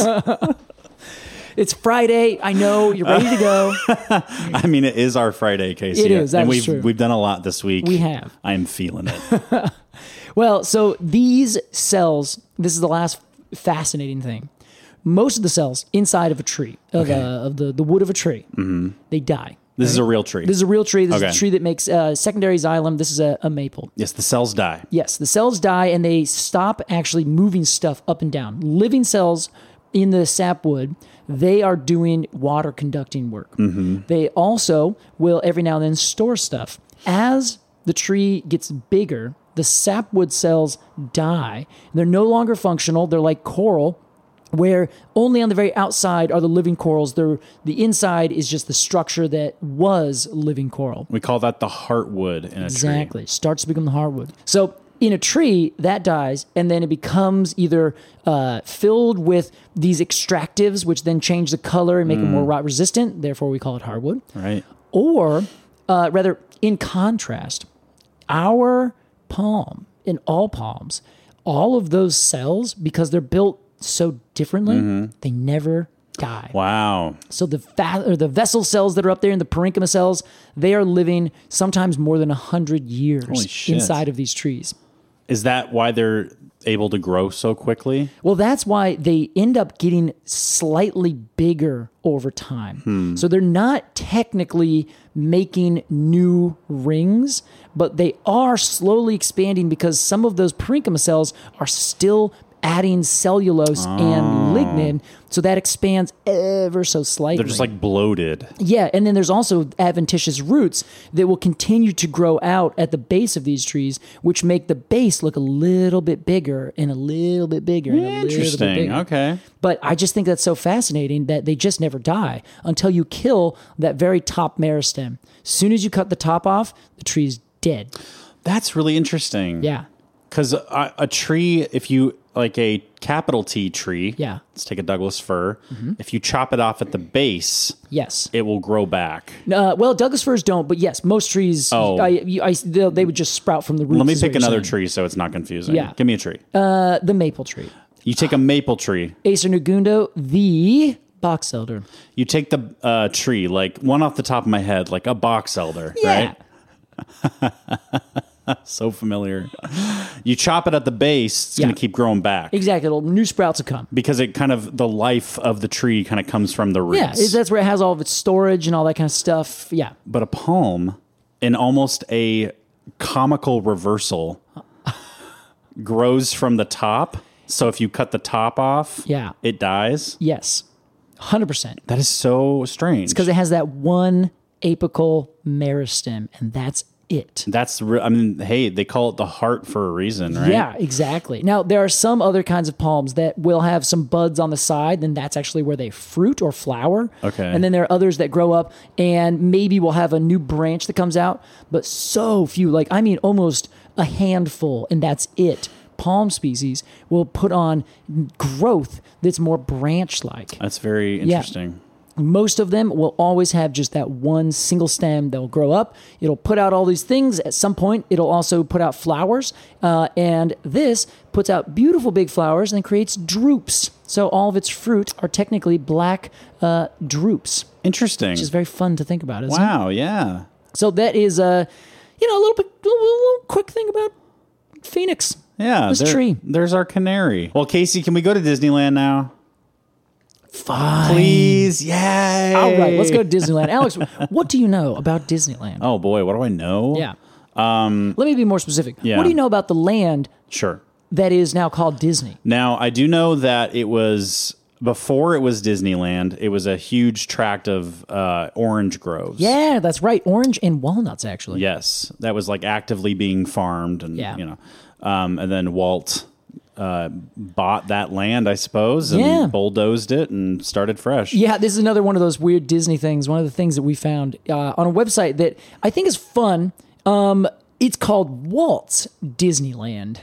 It's Friday. I know. You're ready to go. I mean, it is our Friday, Casey. It is, that and is we've true. we've done a lot this week. We have. I am feeling it. Well, so these cells, this is the last fascinating thing. Most of the cells inside of a tree, of, Okay. uh, of the, the wood of a tree, they die. This is a real tree. This is a real tree. This Okay. is a tree that makes uh, secondary xylem. This is a, a maple. yes, the cells die. Yes, the cells die and they stop actually moving stuff up and down. Living cells in the sapwood, they are doing water conducting work. They also will every now and then store stuff. As the tree gets bigger, the sapwood cells die. They're no longer functional. They're like coral, where only on the very outside are the living corals. They're, the inside is just the structure that was living coral. We call that the heartwood in a Exactly. Starts to become the hardwood. So in a tree, that dies, and then it becomes either uh, filled with these extractives, which then change the color and make it more rot resistant. Therefore, we call it hardwood. tree. Right. Or, uh, rather, in contrast, our palm, in all palms, all of those cells, because they're built so differently, they never die. Wow. So the fa- or the vessel cells that are up there and the parenchyma cells, they are living sometimes more than one hundred years Holy shit. inside of these trees. Is that why they're able to grow so quickly? Well, that's why they end up getting slightly bigger over time. Hmm. So they're not technically making new rings, but they are slowly expanding because some of those parenchyma cells are still adding cellulose Oh. and lignin, so that expands ever so slightly. They're just like bloated. Yeah, and then there's also adventitious roots that will continue to grow out at the base of these trees, which make the base look a little bit bigger and a little bit bigger and a little bit Interesting. bigger. Okay. But I just think that's so fascinating that they just never die until you kill that very top meristem. As soon as you cut the top off, the tree's dead. That's really interesting. Yeah. Because a, a tree, if you, like a capital T tree, Yeah. let's take a Douglas fir, if you chop it off at the base, Yes. it will grow back. Uh, well, Douglas firs don't, but yes, most trees, Oh. I, you- I, they'll- they would just sprout from the roots. Let me is what pick you're another saying. tree so it's not confusing. Yeah. Give me a tree. Uh, the maple tree. You take a maple tree. Acer nugundo, the box elder. You take the uh, tree, like one off the top of my head, like a box elder, Yeah. right? So familiar. You chop it at the base, it's Yeah. going to keep growing back. Exactly. It'll, new sprouts will come. Because it kind of, the life of the tree kind of comes from the roots. Yeah, it- that's where it has all of its storage and all that kind of stuff. Yeah. But a palm, in almost a comical reversal, grows from the top. So if you cut the top off, Yeah. it dies. Yes. one hundred percent. That is so strange. Because it has that one apical meristem, and that's it. That's, re- I mean, hey, they call it the heart for a reason, right? Yeah, exactly. Now, there are some other kinds of palms that will have some buds on the side, and that's actually where they fruit or flower. Okay. And then there are others that grow up and maybe will have a new branch that comes out, but so few, like, I mean, almost a handful, and that's it. Palm species will put on growth that's more branch-like. That's very interesting. Most of them will always have just that one single stem. They'll grow up. It'll put out all these things. At some point, it'll also put out flowers. Uh, and this puts out beautiful big flowers and creates drupes. So all of its fruit are technically black uh, drupes, Interesting. which is very fun to think about, isn't it? Wow, yeah. So that is, uh, you know, a little bit, a little, little quick thing about Phoenix. Yeah. This there- tree. There's our canary. Well, Casey, can we go to Disneyland now? Fine. Please. Yay. All right, let's go to Disneyland. Alex, what do you know about Disneyland? Oh, boy. What do I know? Yeah. Um, Let me be more specific. yeah. What do you know about the land Sure. that is now called Disney? Now, I do know that it was, before it was Disneyland, it was a huge tract of uh, orange groves. Yeah, that's right. Orange and walnuts, actually. Yes. That was like actively being farmed. And, Yeah. you know, um, and then Walt uh, bought that land, I suppose, and Yeah. bulldozed it and started fresh. Yeah, this is another one of those weird Disney things. One of the things that we found uh, on a website that I think is fun. Um, it's called Walt's Disneyland.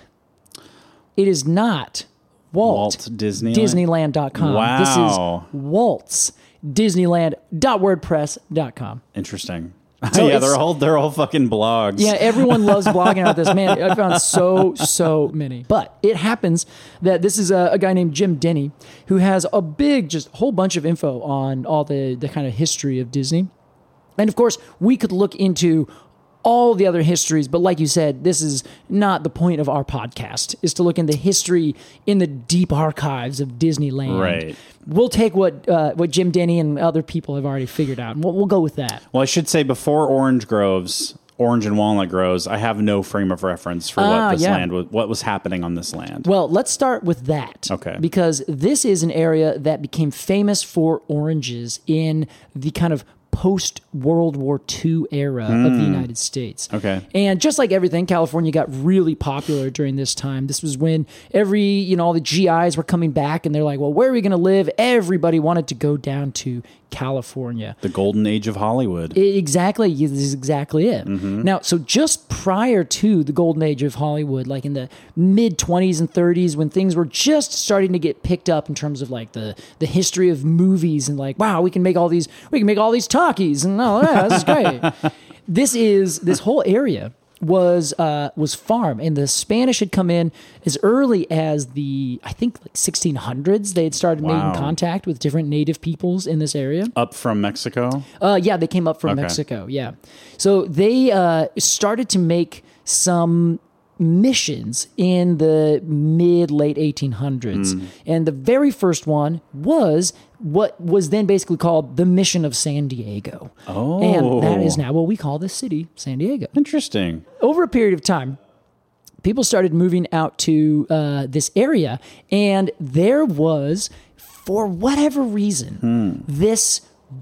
It is not Walt, Walt Disneyland? Disneyland dot com. Wow. This is Walt's Disneyland dot wordpress dot com. Interesting. So yeah, it's- they're all they're all fucking blogs. Yeah, everyone loves blogging about this. Man, I found so, so many. But it happens that this is a, a guy named Jim Denny who has a big, just whole bunch of info on all the, the kind of history of Disney. And of course, we could look into all the other histories, but like you said, this is not the point of our podcast, is to look into history in the deep archives of Disneyland. Right. We'll take what uh, what Jim Denny and other people have already figured out, and we'll, we'll go with that. Well, I should say before orange groves, orange and walnut grows, I have no frame of reference for Ah, what this yeah. land was, what was happening on this land. Well, let's start with that. Okay. Because this is an area that became famous for oranges in the kind of post-World War Two era of the United States. Okay. And just like everything, California got really popular during this time. This was when every, you know, all the G Is were coming back and they're like, well, where are we going to live? Everybody wanted to go down to California. The golden age of Hollywood. Exactly. This is exactly it. Mm-hmm. Now, so just prior to the golden age of Hollywood, like in the mid twenties and thirties, when things were just starting to get picked up in terms of like the, the history of movies and like, wow, we can make all these, we can make all these talkies and oh, yeah, this is great. This is, this whole area was uh, was farm, and the Spanish had come in as early as the, I think, like sixteen hundreds. They had started Wow. making contact with different native peoples in this area. Up from Mexico. Uh, yeah, they came up from Okay. Mexico. Yeah, so they uh, started to make some missions in the mid late eighteen hundreds. Mm. And the very first one was what was then basically called the Mission of San Diego. Oh. And that is now what we call the city, San Diego. Interesting. Over a period of time, people started moving out to uh, this area, and there was, for whatever reason, Hmm. this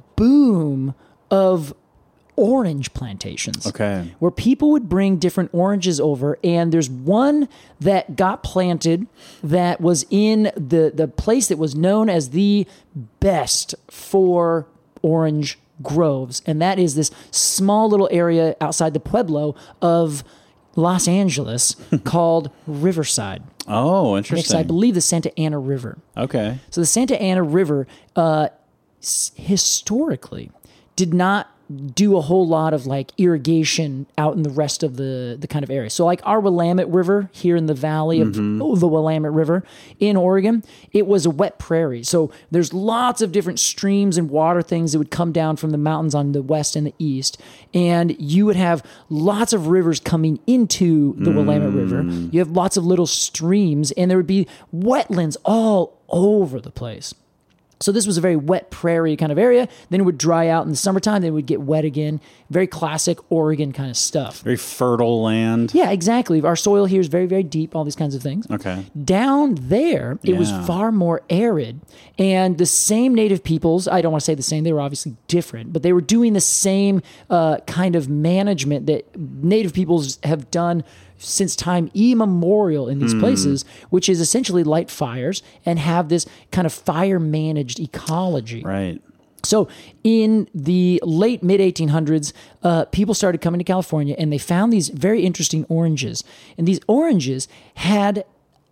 boom of orange plantations. Okay. Where people would bring different oranges over, and there's one that got planted that was in the, the place that was known as the best for orange groves, and that is this small little area outside the Pueblo of Los Angeles called Riverside. Oh, Next, interesting. I believe the Santa Ana River. Okay. So the Santa Ana River uh, s- historically did not do a whole lot of like irrigation out in the rest of the, the kind of area. So like our Willamette River here in the valley of Mm-hmm. oh, the Willamette River in Oregon, it was a wet prairie. So there's lots of different streams and water things that would come down from the mountains on the west and the east. And you would have lots of rivers coming into the Willamette River. You have lots of little streams, and there would be wetlands all over the place. So this was a very wet prairie kind of area. Then it would dry out in the summertime. Then it would get wet again. Very classic Oregon kind of stuff. Very fertile land. Yeah, exactly. Our soil here is very, very deep, all these kinds of things. Okay. Down there, it was Yeah. far more arid. And the same native peoples, I don't want to say the same, they were obviously different, but they were doing the same uh, kind of management that native peoples have done since time immemorial in these places, which is essentially light fires and have this kind of fire managed ecology. Right. So in the late mid eighteen hundreds, uh, people started coming to California, and they found these very interesting oranges. And these oranges had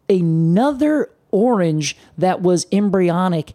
another orange that was embryonic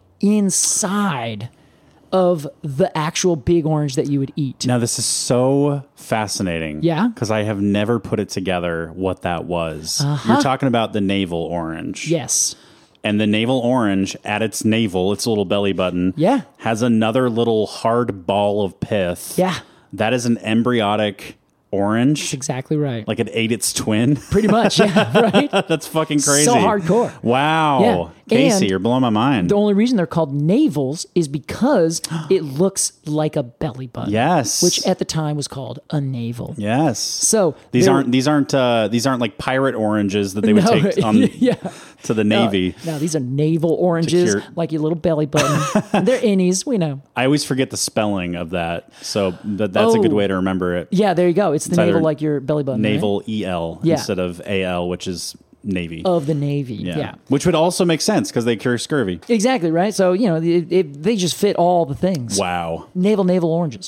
inside of the actual big orange that you would eat. Now, this is so fascinating. Yeah? Because I have never put it together what that was. You're talking about the navel orange. Yes. And the navel orange at its navel, its little belly button, Yeah. has another little hard ball of pith. Yeah. That is an embryonic orange. That's exactly right. Like it ate its twin. Pretty much, yeah, right? That's fucking crazy. So hardcore. Wow. Yeah. Casey, And you're blowing my mind. The only reason they're called navels is because it looks like a belly button. Yes. Which at the time was called a navel. Yes. So These there- aren't these aren't uh, these aren't like pirate oranges that they would No, take on yeah. to the Navy. No, these are navel oranges, cure- like your little belly button. They're innies, we know. I always forget the spelling of that, so that, that's a good Oh. way to remember it. Yeah, there you go. It's the It's either navel like your belly button. right? Naval E L Yeah. instead of A L, which is Navy. Of the Navy. yeah. Yeah. Which would also make sense because they cure scurvy. Exactly, right? So, you know, it, it, they just fit all the things. Wow. Navel, navel oranges.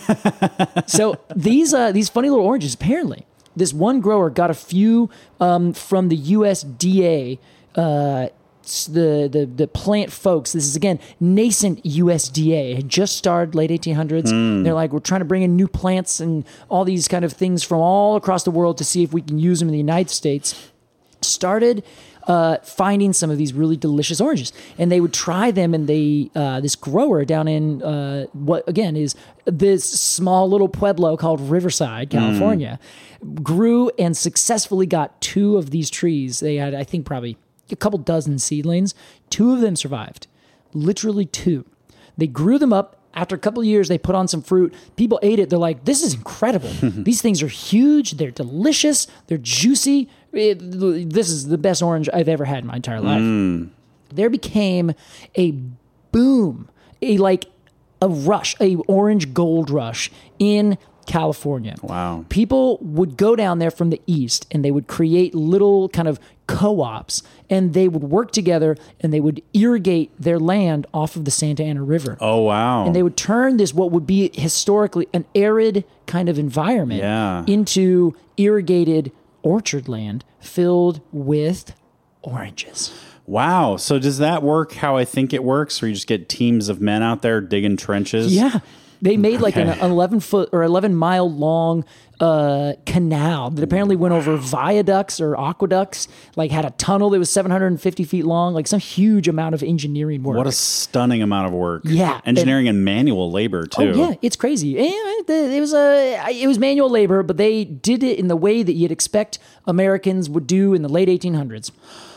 So these uh, these funny little oranges, apparently, this one grower got a few um, from the U S D A, uh, s- the, the the plant folks. This is, again, nascent U S D A. It had just started late eighteen hundreds. They're like, we're trying to bring in new plants and all these kind of things from all across the world to see if we can use them in the United States. Started uh, finding some of these really delicious oranges, and they would try them. And they, uh, this grower down in uh, what again is this small little pueblo called Riverside, California, grew and successfully got two of these trees. They had, I think, probably a couple dozen seedlings. Two of them survived, literally two. They grew them up. After a couple of years, they put on some fruit. People ate it. They're like, this is incredible. These things are huge. They're delicious. They're juicy. It- this is the best orange I've ever had in my entire life. There became a boom, a like a rush, a orange gold rush in California. Wow. People would go down there from the east, and they would create little kind of co-ops, and they would work together, and they would irrigate their land off of the Santa Ana River. Oh, wow. And they would turn this, what would be historically an arid kind of environment, Yeah. into irrigated orchard land filled with oranges. Wow. So does that work how I think it works, where you just get teams of men out there digging trenches? Yeah. They made like an Okay. eleven foot or eleven mile long uh, canal that apparently went over viaducts or aqueducts, like had a tunnel that was seven hundred fifty feet long, like some huge amount of engineering work. What a stunning amount of work. Yeah. Engineering and, and manual labor, too. Oh yeah, it's crazy. And it was a it was manual labor, but they did it in the way that you'd expect Americans would do in the late eighteen hundreds.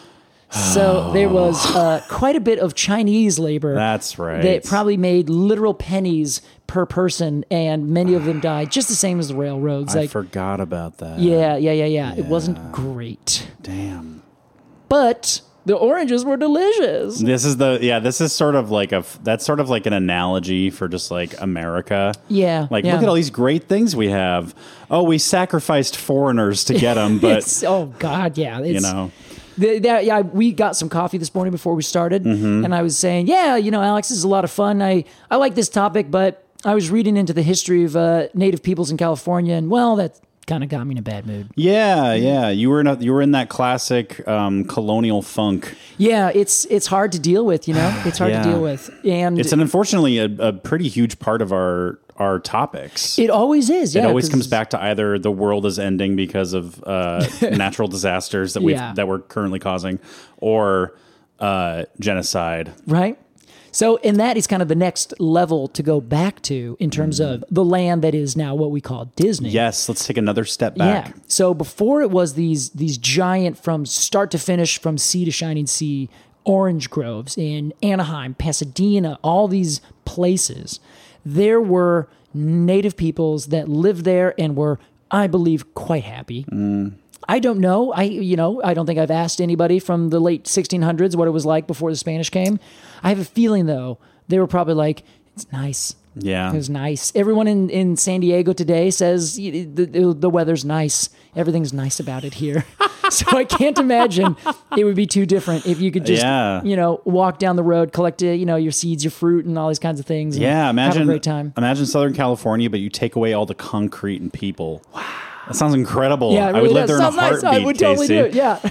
So there was uh, quite a bit of Chinese labor. That's right. That probably made literal pennies per person, and many of them died just the same as the railroads. I Like, forgot about that. yeah, yeah, yeah, yeah. It wasn't great, Damn. but the oranges were delicious. This is the yeah. This is sort of like a that's sort of like an analogy for just like America. Yeah, Like yeah. look at all these great things we have. Oh, we sacrificed foreigners to get them, but It's, oh God, yeah. It's, you know. The, that, yeah, we got some coffee this morning before we started, Mm-hmm. and I was saying, yeah, you know, Alex, this is a lot of fun. I, I like this topic, but I was reading into the history of uh, native peoples in California, and well, that kind of got me in a bad mood. Yeah, yeah. You were in a, you were in that classic um, colonial funk. Yeah, it's it's hard to deal with, you know, it's hard Yeah. to deal with, and It's an unfortunately a, a pretty huge part of our our topics. it always is. Yeah, it always 'cause- comes back to either the world is ending because of uh, natural disasters that we Yeah. that we're currently causing, or uh, genocide. right? So, and that is kind of the next level to go back to in terms Mm. of the land that is now what we call Disney. Yes, let's take another step back. Yeah. So before it was these these giant from start to finish, from sea to shining sea, orange groves in Anaheim, Pasadena, all these places. There were native peoples that lived there and were, I believe, quite happy. I don't know. I you know I don't think I've asked anybody from the late sixteen hundreds what it was like before the Spanish came. I have a feeling though they were probably like, it's nice. Yeah. It was nice. Everyone in, in San Diego today says the, the, the weather's nice. Everything's nice about it here. So I can't imagine it would be too different if you could just, Yeah. you know, walk down the road, collect, uh, you know, your seeds, your fruit, and all these kinds of things. And Yeah, imagine have a great time. Imagine Southern California, but you take away all the concrete and people. Wow, that sounds incredible. Yeah, it I would really live does. there in a Sounds nice. heartbeat. I would totally Casey. do it. Yeah.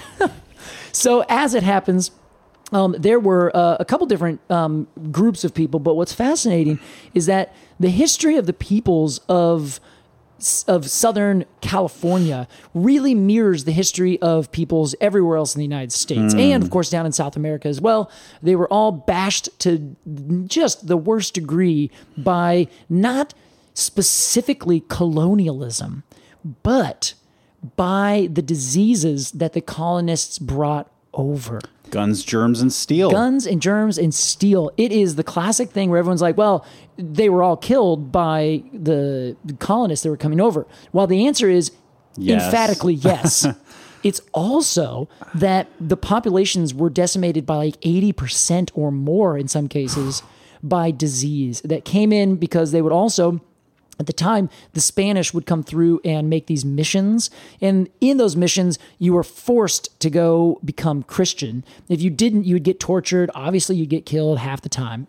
So as it happens, um, there were uh, a couple different um, groups of people, but what's fascinating is that the history of the peoples of of Southern California really mirrors the history of peoples everywhere else in the United States, and of course down in South America as well. They were all bashed to just the worst degree by not specifically colonialism, but by the diseases that the colonists brought over. Guns, germs, and steel. Guns and germs and steel. It is the classic thing where everyone's like, well, they were all killed by the colonists that were coming over. Well, the answer is Yes. emphatically yes. It's also that the populations were decimated by like eighty percent or more in some cases by disease that came in because they would also, at the time, the Spanish would come through and make these missions. And in those missions, you were forced to go become Christian. If you didn't, you would get tortured. Obviously, you'd get killed half the time.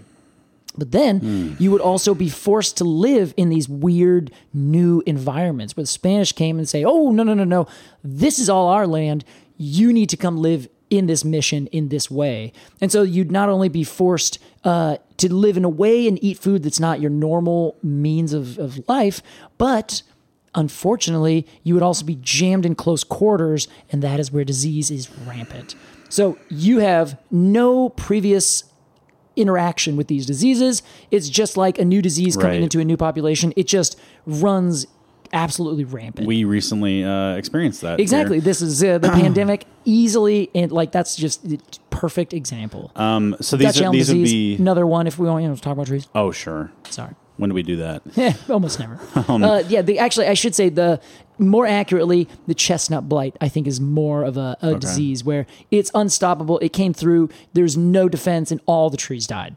But then you would also be forced to live in these weird new environments where the Spanish came and say, oh, no, no, no, no, this is all our land. You need to come live in this mission in this way. And so you'd not only be forced uh, to live in a way and eat food that's not your normal means of, of life, but unfortunately, you would also be jammed in close quarters, and that is where disease is rampant. So you have no previous interaction with these diseases. It's just like a new disease coming Right. into a new population. It just runs absolutely rampant. We recently uh, experienced that. Exactly. here. This is uh, the pandemic easily, and like that's just a perfect example. Um, so these Dutch are, elm these would disease, be. another one. If we want, you know, to talk about trees. Oh, sure. Sorry. When do we do that? Yeah, almost never. Um, uh, yeah, the, actually, I should say the more accurately, the chestnut blight, I think, is more of a, a disease where it's unstoppable. It came through. There's no defense, and all the trees died.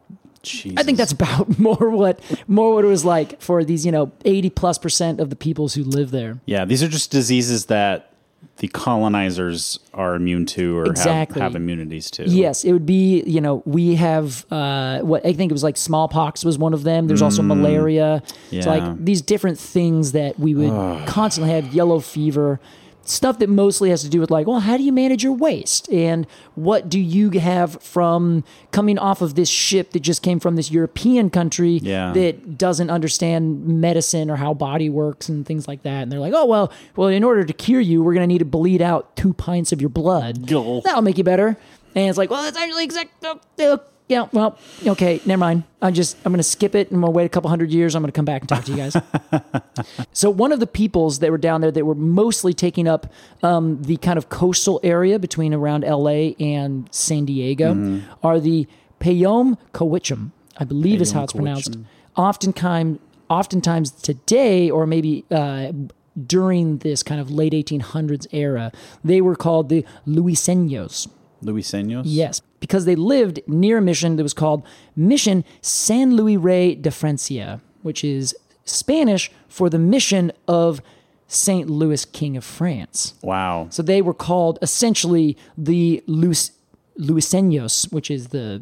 I think that's about more what more what it was like for these, you know, eighty plus percent of the peoples who live there. Yeah, these are just diseases that the colonizers are immune to or Exactly. have, have immunities to. Yes, it would be, you know, we have uh, what I think it was like smallpox was one of them. There's also malaria. It's Yeah. like these different things that we would constantly have, yellow fever. stuff that mostly has to do with like, well, how do you manage your waste? And what do you have from coming off of this ship that just came from this European country Yeah. that doesn't understand medicine or how body works and things like that? And they're like, oh, well, well, in order to cure you, we're going to need to bleed out two pints of your blood. Gulp. That'll make you better. And it's like, well, that's actually exact. Uh, uh, yeah, well, okay, never mind. I'm just, I'm going to skip it and I'm going to wait a couple hundred years. I'm going to come back and talk to you guys. So one of the peoples that were down there that were mostly taking up um, the kind of coastal area between around L A and San Diego mm-hmm. are the Payom Cowichum, I believe is how it's pronounced. Oftentimes, oftentimes today, or maybe uh, during this kind of late eighteen hundreds era, they were called the Luiseños. Luiseños? Yes, because they lived near a mission that was called Mission San Luis Rey de Francia, which is Spanish for the mission of Saint Louis, King of France. Wow. So they were called essentially the Luis, Luiseños, which is the...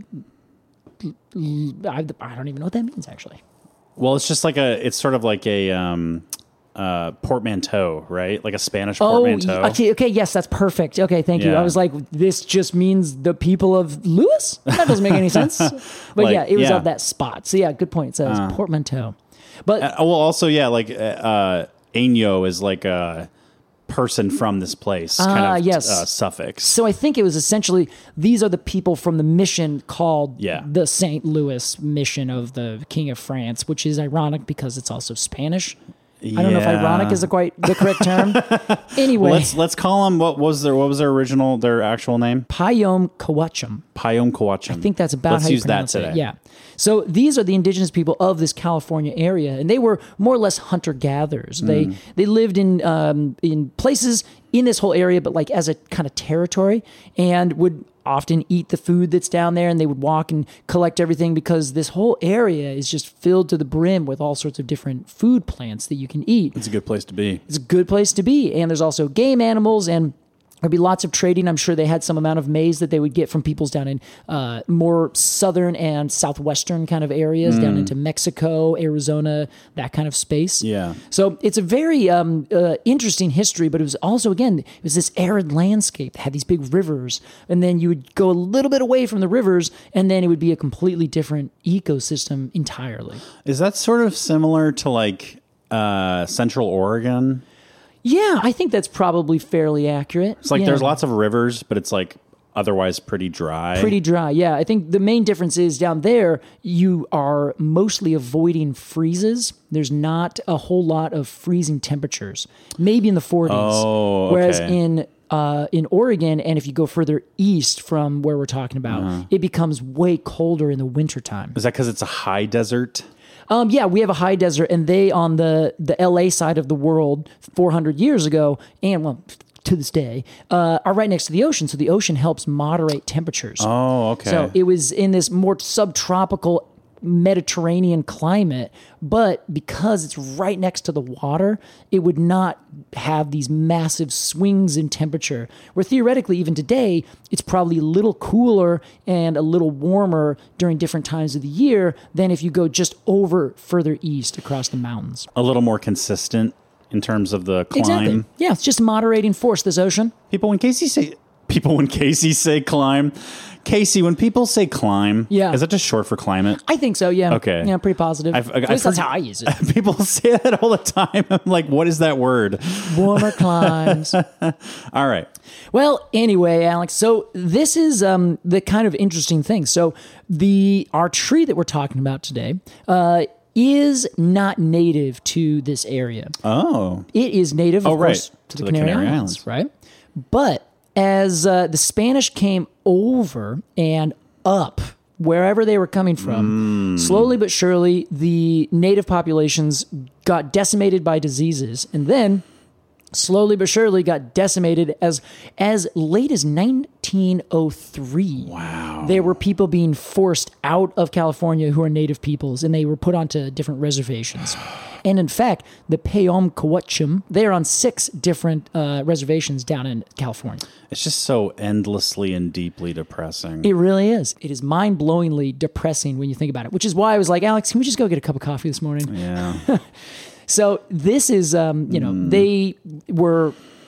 I, I don't even know what that means, actually. Well, it's just like a... It's sort of like a... Um, uh, portmanteau, right? Like a Spanish Oh, portmanteau. okay, okay, yes, that's perfect. Okay, thank you. Yeah. I was like, this just means the people of Lewis? That doesn't make any sense. But Like, yeah, it was yeah. of that spot. So yeah, good point. It says Uh. portmanteau. But Uh, well, also, yeah, like uh, Año is like a person from this place, kind Ah, of yes. uh, suffix. so I think it was essentially, these are the people from the mission called Yeah. the Saint Louis mission of the King of France, which is ironic because it's also Spanish. I don't know if Yeah. ironic is the quite the correct term. Anyway, Let's let's call them. What was their what was their original their actual name? Payom Cowichum. Payom Cowichum. I think that's about Let's how you use that pronounce today. it. Yeah. So these are the indigenous people of this California area, and they were more or less hunter gatherers. Mm. They they lived in um, in places in this whole area, but like as a kind of territory, and would often eat the food that's down there, and they would walk and collect everything because this whole area is just filled to the brim with all sorts of different food plants that you can eat. It's a good place to be. It's a good place to be. And there's also game animals, and there'd be lots of trading. I'm sure they had some amount of maize that they would get from peoples down in uh, more southern and southwestern kind of areas, down into Mexico, Arizona, that kind of space. Yeah. So it's a very um, uh, interesting history, but it was also, again, it was this arid landscape that had these big rivers. And then you would go a little bit away from the rivers, and then it would be a completely different ecosystem entirely. Is that sort of similar to like uh, Central Oregon? Yeah, I think that's probably fairly accurate. It's like Yeah. there's lots of rivers, but it's like otherwise pretty dry. Pretty dry, yeah. I think the main difference is down there, you are mostly avoiding freezes. There's not a whole lot of freezing temperatures, maybe in the forties. Oh, Whereas okay. in uh, in Oregon, and if you go further east from where we're talking about, Uh-huh. it becomes way colder in the wintertime. Is that because it's a high desert? Um, yeah, we have a high desert, and they on the, the L A side of the world four hundred years ago, and well, to this day, uh, are right next to the ocean. So the ocean helps moderate temperatures. Oh, okay. So it was in this more subtropical Mediterranean climate, but because it's right next to the water, it would not have these massive swings in temperature. Where theoretically, even today, it's probably a little cooler and a little warmer during different times of the year than if you go just over further east across the mountains. a little more consistent in terms of the climb. Exactly. Yeah, it's just a moderating force, this ocean. People, when Casey say people, when Casey say climb, Casey, when people say climb, Yeah. is that just short for climate? I think so, yeah. Okay. Yeah, pretty positive. I've- At I've least that's heard- how I use it. People say that all the time. I'm like, what is that word? Warmer climes. All right. Well, anyway, Alex, so this is um, the kind of interesting thing. So the our tree that we're talking about today uh, is not native to this area. Oh, It is native, of Oh, right. course, to, To the, the Canary, Canary Islands, right? But as uh, the Spanish came over and up wherever they were coming from, Mm. slowly but surely, the native populations got decimated by diseases, and then slowly but surely got decimated as as late as nineteen oh three. Wow. There were people being forced out of California who are native peoples, and they were put onto different reservations. And in fact, the Payom Cowichum, they're on six different uh, reservations down in California. It's just so endlessly and deeply depressing. It really is. It is mind-blowingly depressing when you think about it, which is why I was like, Alex, can we just go get a cup of coffee this morning? yeah. So this is, um, you know, they were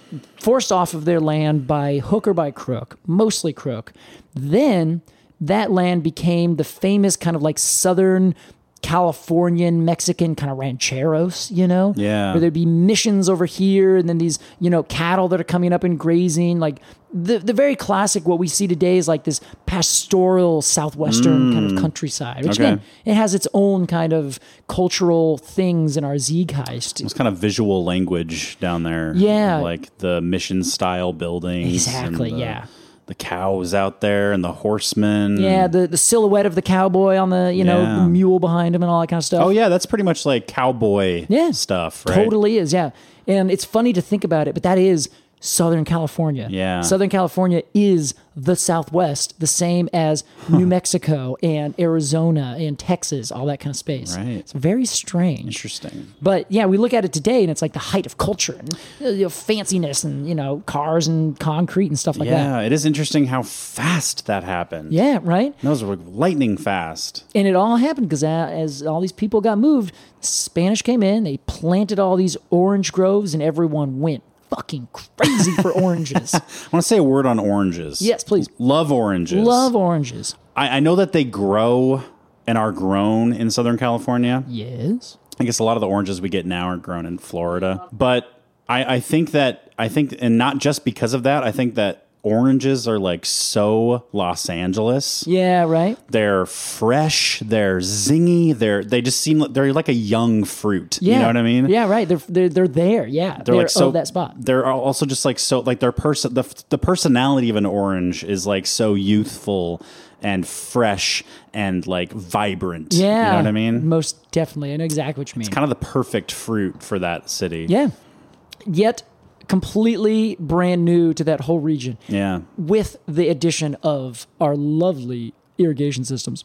forced off of their land by hook or by crook, mostly crook. Then that land became the famous kind of like Southern Californian, Mexican kind of rancheros, you know? Yeah. Where there'd be missions over here and then these, you know, cattle that are coming up and grazing. Like the the very classic, what we see today is like this pastoral Southwestern mm. kind of countryside, which okay. again, it has its own kind of cultural things in our Zeitgeist. It's kind of visual language down there. Yeah. Like the mission style buildings. Exactly, and the, yeah. The cows out there and the horsemen. Yeah, the, the silhouette of the cowboy on the, you know, Yeah. the mule behind him and all that kind of stuff. Oh, yeah, that's pretty much like cowboy yeah. stuff, right? Totally is, yeah. And it's funny to think about it, but that is Southern California. Yeah. Southern California is the Southwest, the same as New Mexico and Arizona and Texas, all that kind of space. Right. It's very strange. Interesting. But yeah, we look at it today and it's like the height of culture and you know, fanciness and, you know, cars and concrete and stuff like yeah, that. it is interesting how fast that happened. Yeah, right? Those were lightning fast. And it all happened because as all these people got moved, the Spanish came in, they planted all these orange groves, and everyone went fucking crazy for oranges. I want to say a word on oranges. Yes, please. Love oranges. Love oranges. I, I know that they grow and are grown in Southern California. Yes. I guess a lot of the oranges we get now are grown in Florida. But I, I think that, I think, and not just because of that, I think that oranges are like so Los Angeles. Yeah, right. They're fresh, they're zingy, they're they just seem like they're like a young fruit. Yeah. You know what I mean? Yeah, right. They're they're, they're there. Yeah, they're, They're like so of that spot. They're also just like so like their person the the personality of an orange is like so youthful and fresh and like vibrant. Yeah, You know what I mean? Most definitely. I know exactly what you mean. It's kind of the perfect fruit for that city. Yeah. Yet completely brand new to that whole region. Yeah. With the addition of our lovely irrigation systems.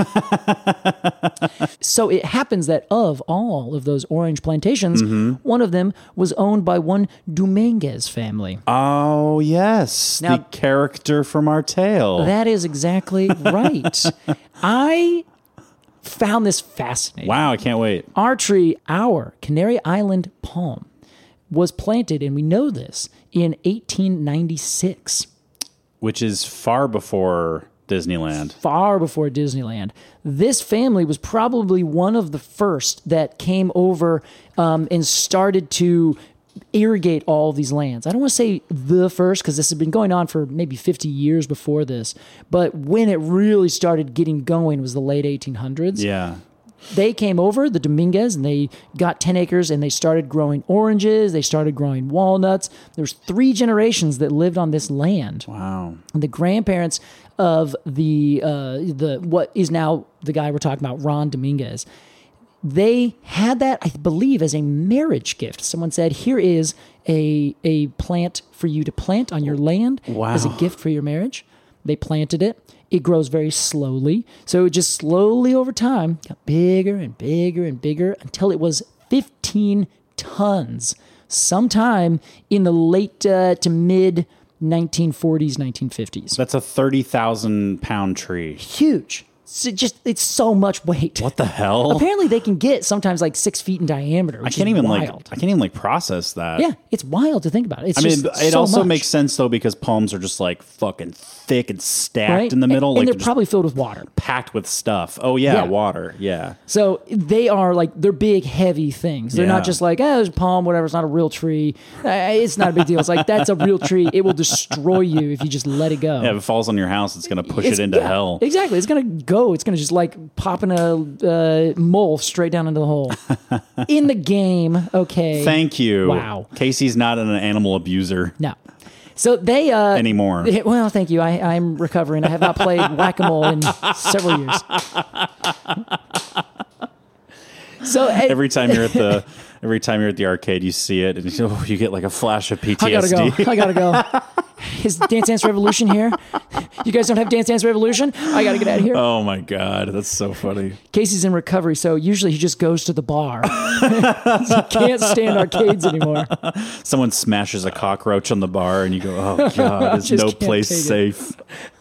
So it happens that of all of those orange plantations, mm-hmm. one of them was owned by one Dominguez family. Oh, yes. Now- the character from our tale. That is exactly right. I found this fascinating. Wow, I can't wait. Our tree, our Canary Island palm, was planted, and we know this, in eighteen ninety-six. Which is far before Disneyland. Far before Disneyland. This family was probably one of the first that came over um, and started to irrigate all of these lands. I don't want to say the first, because this had been going on for maybe fifty years before this, but when it really started getting going was the late eighteen hundreds. Yeah. They came over, the Dominguez, and they got ten acres and they started growing oranges. They started growing walnuts. There's three generations that lived on this land. Wow. And the grandparents of the, uh, the what is now the guy we're talking about, Ron Dominguez, they had that, I believe, as a marriage gift. Someone said, here is a, a plant for you to plant on your land Wow. as a gift for your marriage. They planted it. It grows very slowly. So it just slowly over time got bigger and bigger and bigger until it was fifteen tons sometime in the late uh, to mid nineteen forties, nineteen fifties. That's a thirty thousand pound tree. Huge. So just it's so much weight. What the hell? Apparently they can get sometimes like six feet in diameter. I Which can't is even wild. like I can't even like process that. Yeah, it's wild to think about. It's I mean, just it so also much. makes sense though because palms are just like fucking thick and stacked right? in the middle, and, like and they're just probably filled with water. packed with stuff. Oh yeah, Yeah. water. Yeah. So they are like, they're big, heavy things. They're Yeah. not just like, oh, there's a palm, whatever. It's not a real tree. Uh, it's not a big deal. It's like, that's a real tree. It will destroy you if you just let it go. Yeah, if it falls on your house, it's gonna push It's- it into yeah, hell. Exactly. It's going to go. It's going to just like pop in a uh, mole straight down into the hole. In the game, okay. Thank you. Wow. Casey's not an animal abuser No. So they... Uh, anymore. Well, thank you. I, I'm recovering. I have not played whack-a-mole in several years. So uh, Every time you're at the every time you're at the arcade, you see it, and you, oh, you get like a flash of P T I gotta S D. go. I gotta go. Is Dance Dance Revolution here? You guys don't have Dance Dance Revolution? I gotta get out of here. Oh my god, that's so funny. Casey's in recovery, so usually he just goes to the bar. He can't stand arcades anymore. Someone smashes a cockroach on the bar, and you go, "Oh god, there's Just no can't place take it. safe."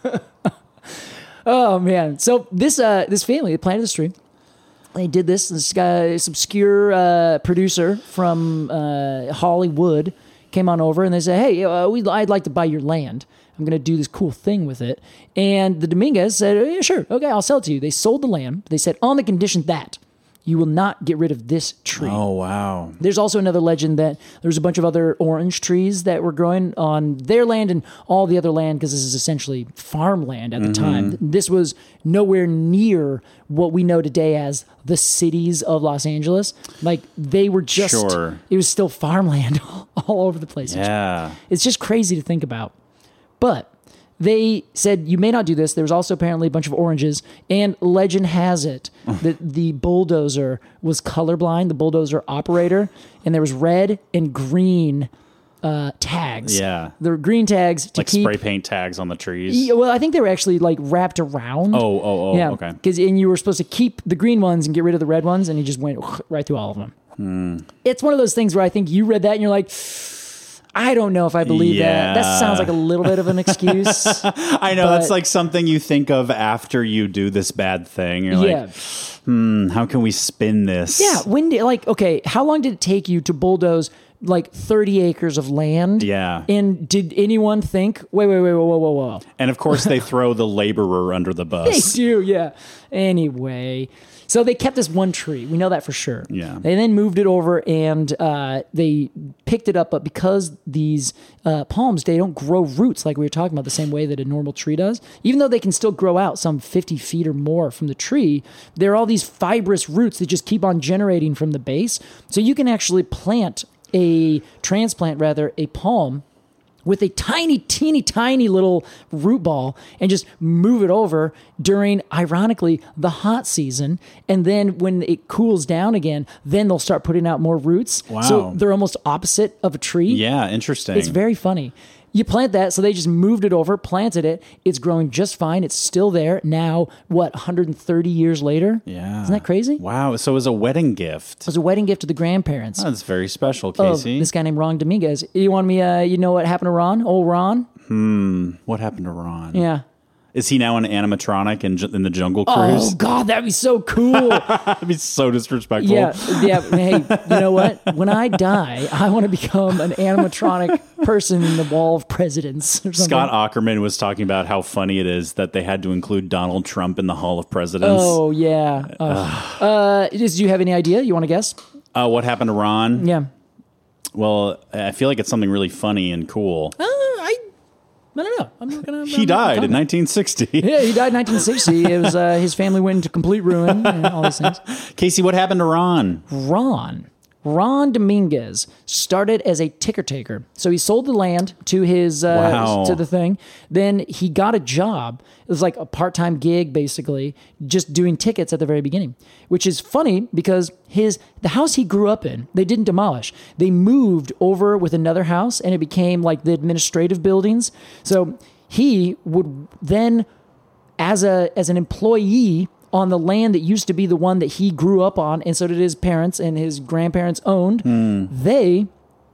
Oh man! So this uh, this family that planted this tree, they did this. This guy, this obscure uh, producer from uh, Hollywood, came on over and they said, hey, uh, we, I'd like to buy your land. I'm going to do this cool thing with it. And the Dominguez said, yeah, sure, okay, I'll sell it to you. They sold the land. They said, on the condition that you will not get rid of this tree. Oh, wow. There's also another legend that there was a bunch of other orange trees that were growing on their land and all the other land, because this is essentially farmland at the mm-hmm. time. This was nowhere near what we know today as the cities of Los Angeles. Like, they were just, sure. it was still farmland all over the place. Yeah. It's just crazy to think about. But they said, you may not do this. There was also apparently a bunch of oranges. And legend has it that the bulldozer was colorblind, the bulldozer operator. And there was red and green uh, tags. Yeah. There were green tags to like keep... spray paint tags on the trees. Yeah, well, I think they were actually like wrapped around. Oh, oh, oh, yeah, okay. Because and you were supposed to keep the green ones and get rid of the red ones. And he just went right through all of them. Hmm. It's one of those things where I think you read that and you're like... I don't know if I believe yeah. that. That sounds like a little bit of an excuse. I know. That's like something you think of after you do this bad thing. You're yeah. like, hmm, how can we spin this? Yeah. When did, like, okay, how long did it take you to bulldoze like thirty acres of land? Yeah. And did anyone think, wait, wait, wait, whoa, whoa, whoa, whoa. And of course they throw the laborer under the bus. They do, yeah. Anyway. So they kept this one tree. We know that for sure. Yeah. They then moved it over and uh, they picked it up. But because these uh, palms, they don't grow roots like we were talking about the same way that a normal tree does. Even though they can still grow out some fifty feet or more from the tree, there are all these fibrous roots that just keep on generating from the base. So you can actually plant a transplant, rather, a palm with a tiny, teeny, tiny little root ball and just move it over during, ironically, the hot season. And then when it cools down again, then they'll start putting out more roots. Wow. So they're almost opposite of a tree. Yeah, interesting. It's very funny. You plant that, so they just moved it over, planted it. It's growing just fine. It's still there now, what, one hundred thirty years later? Yeah. Isn't that crazy? Wow. So it was a wedding gift. It was a wedding gift to the grandparents. That's very special, Oh, Casey. this guy named Ron Dominguez. You want me, uh, you know what happened to Ron? Old Ron? Hmm. What happened to Ron? Yeah. Is he now an animatronic in, in the Jungle Cruise? Oh, God, that'd be so cool. That'd be so disrespectful. Yeah, yeah. Hey, you know what? When I die, I want to become an animatronic person in the Wall of Presidents or something. Scott Aukerman was talking about how funny it is that they had to include Donald Trump in the Hall of Presidents. Oh, yeah. Oh. uh, do you have any idea? You want to guess? Uh, what happened to Ron? Yeah. Well, I feel like it's something really funny and cool. Uh, I, I don't know. I'm not gonna. He I'm died not in nineteen sixty. Yeah, he died in nineteen sixty. It was uh, his family went into complete ruin and all these things. Casey, what happened to Ron? Ron. Ron Dominguez started as a ticker taker. So he sold the land to his uh, Wow. to the thing. Then he got a job. It was like a part-time gig, basically, just doing tickets at the very beginning. Which is funny because his the house he grew up in, they didn't demolish. They moved over with another house, and it became like the administrative buildings. So he would then, as a as an employee on the land that used to be the one that he grew up on, and so did his parents and his grandparents owned, Mm. they,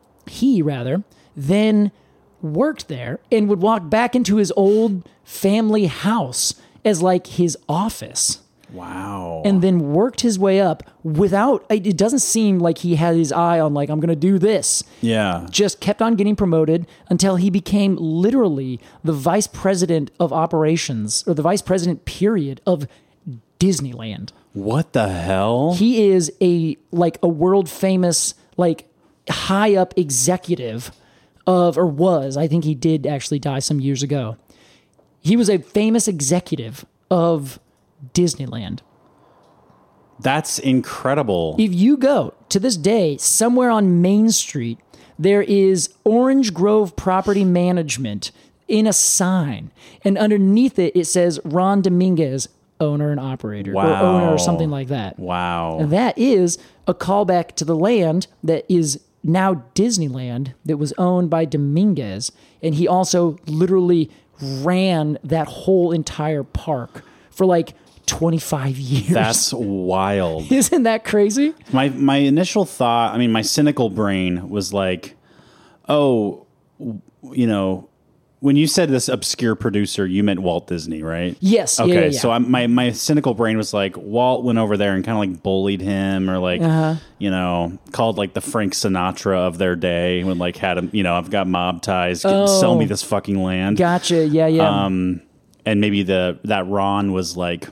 he rather, then worked there and would walk back into his old family house as like his office. Wow. And then worked his way up without, it doesn't seem like he had his eye on like, I'm going to do this. Yeah. Just kept on getting promoted until he became literally the vice president of operations, or the vice president period of Disneyland. What the hell? He is a like a world famous like high up executive of, or was, I think he did actually die some years ago. He was a famous executive of Disneyland. That's incredible. If you go to this day somewhere on Main Street, there is Orange Grove Property Management in a sign, and underneath it it says Ron Dominguez, owner and operator, Wow. or owner or something like that. Wow. And that is a callback to the land that is now Disneyland that was owned by Dominguez. And he also literally ran that whole entire park for like twenty-five years. That's wild. Isn't that crazy? My my initial thought, I mean, my cynical brain was like, oh, you know, when you said this obscure producer, you meant Walt Disney, right? Yes. Okay. Yeah, yeah, yeah. So I'm, my my cynical brain was like, Walt went over there and kind of like bullied him, or like, uh-huh. you know, called like the Frank Sinatra of their day, when like had him, you know, I've got mob ties, oh, sell me this fucking land. Gotcha. Yeah, yeah. Um, and maybe the that Ron was like,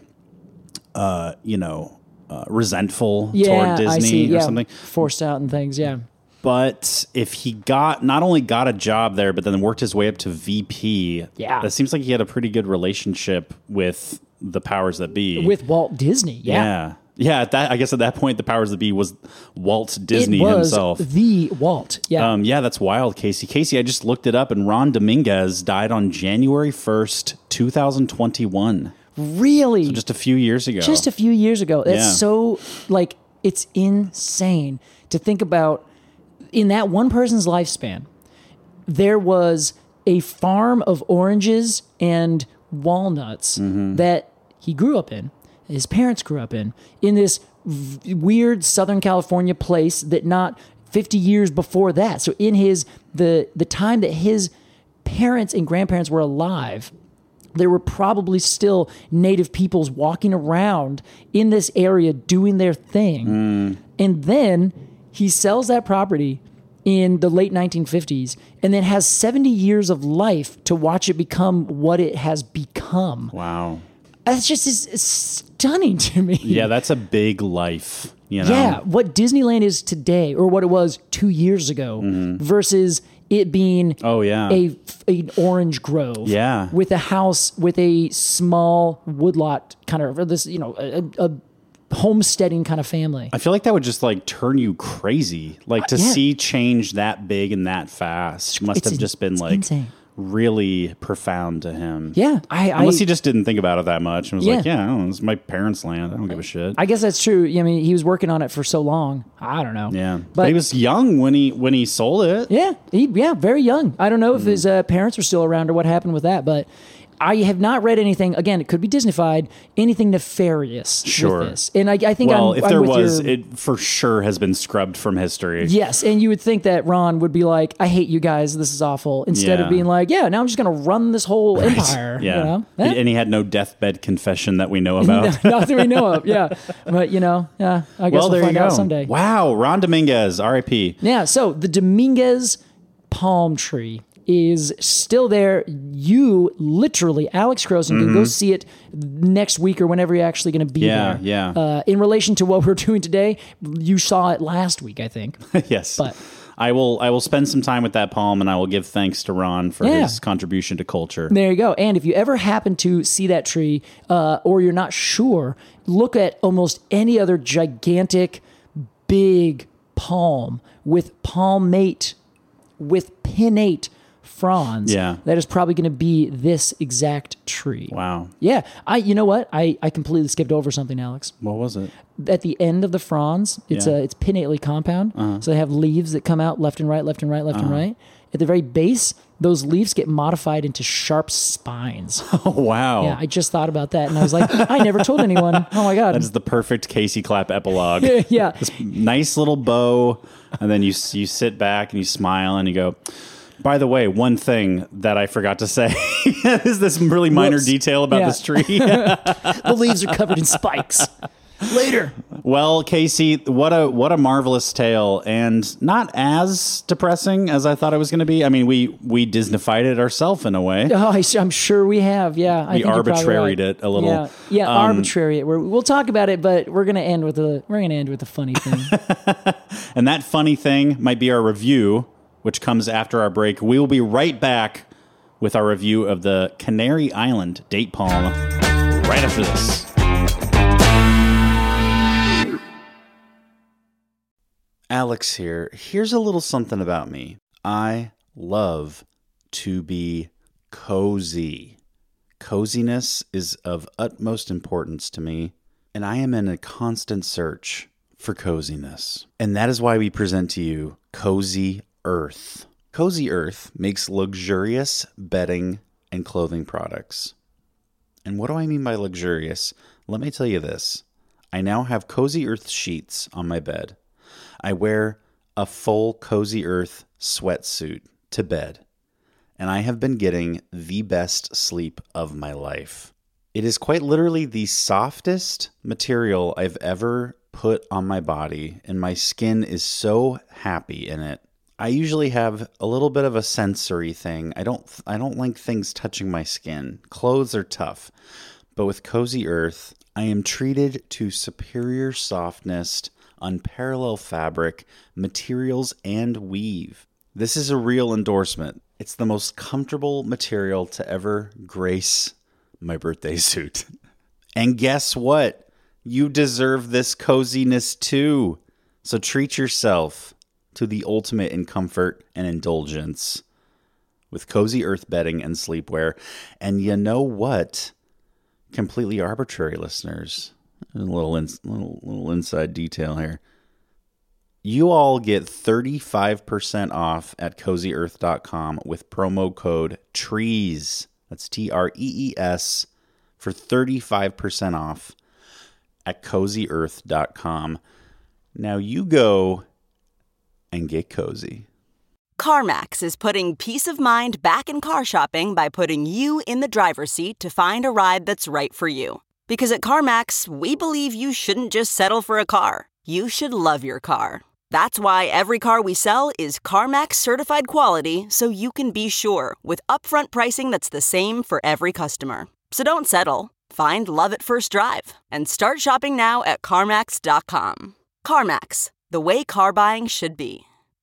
uh, you know, uh, resentful yeah, toward Disney I see. or Yeah. something, forced out and things. Yeah. But if he got not only got a job there, but then worked his way up to V P, yeah, that seems like he had a pretty good relationship with the powers that be. With Walt Disney, yeah, yeah, yeah. At that, I guess at that point, the powers that be was Walt Disney it was himself. The Walt, yeah, um, yeah. That's wild, Casey. Casey, I just looked it up, and Ron Dominguez died on January first, two thousand twenty-one. Really? So just a few years ago. Just a few years ago. That's Yeah. so like it's insane to think about. In that one person's lifespan, there was a farm of oranges and walnuts mm-hmm. that he grew up in, his parents grew up in, in this v- weird Southern California place that not fifty years before that. So in his the the time that his parents and grandparents were alive, there were probably still native peoples walking around in this area doing their thing. Mm. And then he sells that property in the late nineteen fifties and then has seventy years of life to watch it become what it has become. Wow. That's just is, is stunning to me. Yeah, that's a big life. You know? Yeah, what Disneyland is today, or what it was two years ago, mm-hmm. versus it being oh yeah a an orange grove, yeah, with a house with a small woodlot kind of, or this, you know, a, a homesteading kind of family. I feel like that would just like turn you crazy. Like to uh, yeah. see change that big and that fast must it's have just been like insane. Really profound to him. Yeah. I, Unless I, he just didn't think about it that much and was yeah. like, yeah, I don't know, it's my parents' land. I don't give a shit. I guess that's true. I mean, he was working on it for so long. I don't know. Yeah. But, but he was young when he when he sold it. Yeah. He, yeah, very young. I don't know if mm. his uh, parents were still around or what happened with that, but I have not read anything, again, it could be Disneyfied, anything nefarious sure. with this. And I, I think well, I'm, if I'm there with was, your, it for sure has been scrubbed from history. Yes, and you would think that Ron would be like, I hate you guys, this is awful, instead yeah. of being like, yeah, now I'm just going to run this whole right. empire. Yeah. You know? eh? And he had no deathbed confession that we know about. Not that we know of, yeah. But, you know, yeah, I guess well, we'll there find you go. out someday. Wow, Ron Dominguez, R I P Yeah, so the Dominguez palm tree is still there. You literally, Alex Croson, mm-hmm. can go see it next week or whenever you're actually going to be yeah, there. Yeah, yeah. Uh, in relation to what we're doing today, you saw it last week, I think. Yes. But I will I will spend some time with that palm, and I will give thanks to Ron for yeah. his contribution to culture. There you go. And if you ever happen to see that tree, uh, or you're not sure, look at almost any other gigantic, big palm with palmate, with pinnate fronds. Yeah. That is probably going to be this exact tree. Wow. Yeah. I. You know what? I, I completely skipped over something, Alex. What was it? At the end of the fronds, it's yeah. a it's pinnately compound. Uh-huh. So they have leaves that come out left and right, left and right, left uh-huh. and right. At the very base, those leaves get modified into sharp spines. Oh, wow. Yeah, I just thought about that, and I was like, I never told anyone. Oh, my God. That is the perfect Casey Clapp epilogue. Yeah. This nice little bow, and then you you sit back and you smile and you go, by the way, one thing that I forgot to say is this really minor Whoops. detail about yeah. this tree. The leaves are covered in spikes. Later. Well, Casey, what a what a marvelous tale, and not as depressing as I thought it was going to be. I mean, we we Disneyfied it ourselves in a way. Oh, I, I'm sure we have. Yeah, I we think arbitraried right. it a little. Yeah, yeah, um, arbitrary. We're, we'll talk about it, but we're going to end with a we're going to end with a funny thing. And that funny thing might be our review, which comes after our break. We will be right back with our review of the Canary Island date palm right after this. Alex here. Here's a little something about me. I love to be cozy. Coziness is of utmost importance to me, and I am in a constant search for coziness. And that is why we present to you Cozy Earth. Cozy Earth makes luxurious bedding and clothing products. And what do I mean by luxurious? Let me tell you this. I now have Cozy Earth sheets on my bed. I wear a full Cozy Earth sweatsuit to bed. and I have been getting the best sleep of my life. It is quite literally the softest material I've ever put on my body, and my skin is so happy in it. I usually have a little bit of a sensory thing. I don't I don't like things touching my skin. Clothes are tough. But with Cozy Earth, I am treated to superior softness, unparalleled fabric, materials, and weave. This is a real endorsement. It's the most comfortable material to ever grace my birthday suit. And guess what? You deserve this coziness too. So treat yourself to the ultimate in comfort and indulgence with Cozy Earth bedding and sleepwear. And you know what? Completely arbitrary listeners. A little, in, little, little inside detail here. You all get thirty-five percent off at cozy earth dot com with promo code TREES. That's T R E E S for thirty-five percent off at cozy earth dot com. Now you go and get cozy. CarMax is putting peace of mind back in car shopping by putting you in the driver's seat to find a ride that's right for you. Because at CarMax, we believe you shouldn't just settle for a car. You should love your car. That's why every car we sell is CarMax certified quality, so you can be sure with upfront pricing that's the same for every customer. So don't settle. Find love at first drive and start shopping now at CarMax dot com. CarMax, the way car buying should be.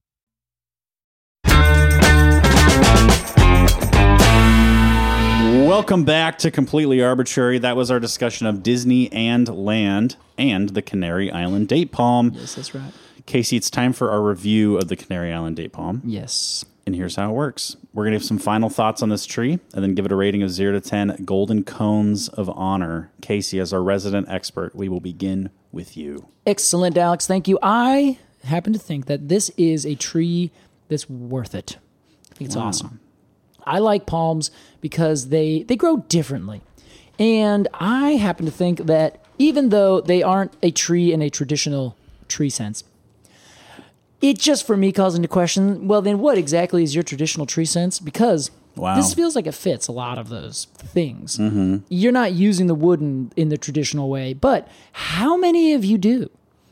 Welcome back to Completely Arbitrary. That was our discussion of Disney and Land and the Canary Island Date Palm. Yes, that's right. Casey, it's time for our review of the Canary Island Date Palm. Yes. And here's how it works. We're going to have some final thoughts on this tree and then give it a rating of zero to ten golden cones of honor. Casey, as our resident expert, we will begin with you. Excellent, Alex. Thank you. I happen to think that this is a tree that's worth it. I think it's wow. awesome. I like palms because they, they grow differently. And I happen to think that even though they aren't a tree in a traditional tree sense, it just, for me, calls into question, well, then what exactly is your traditional tree sense? Because wow. this feels like it fits a lot of those things. Mm-hmm. You're not using the wood in, in the traditional way, but how many of you do?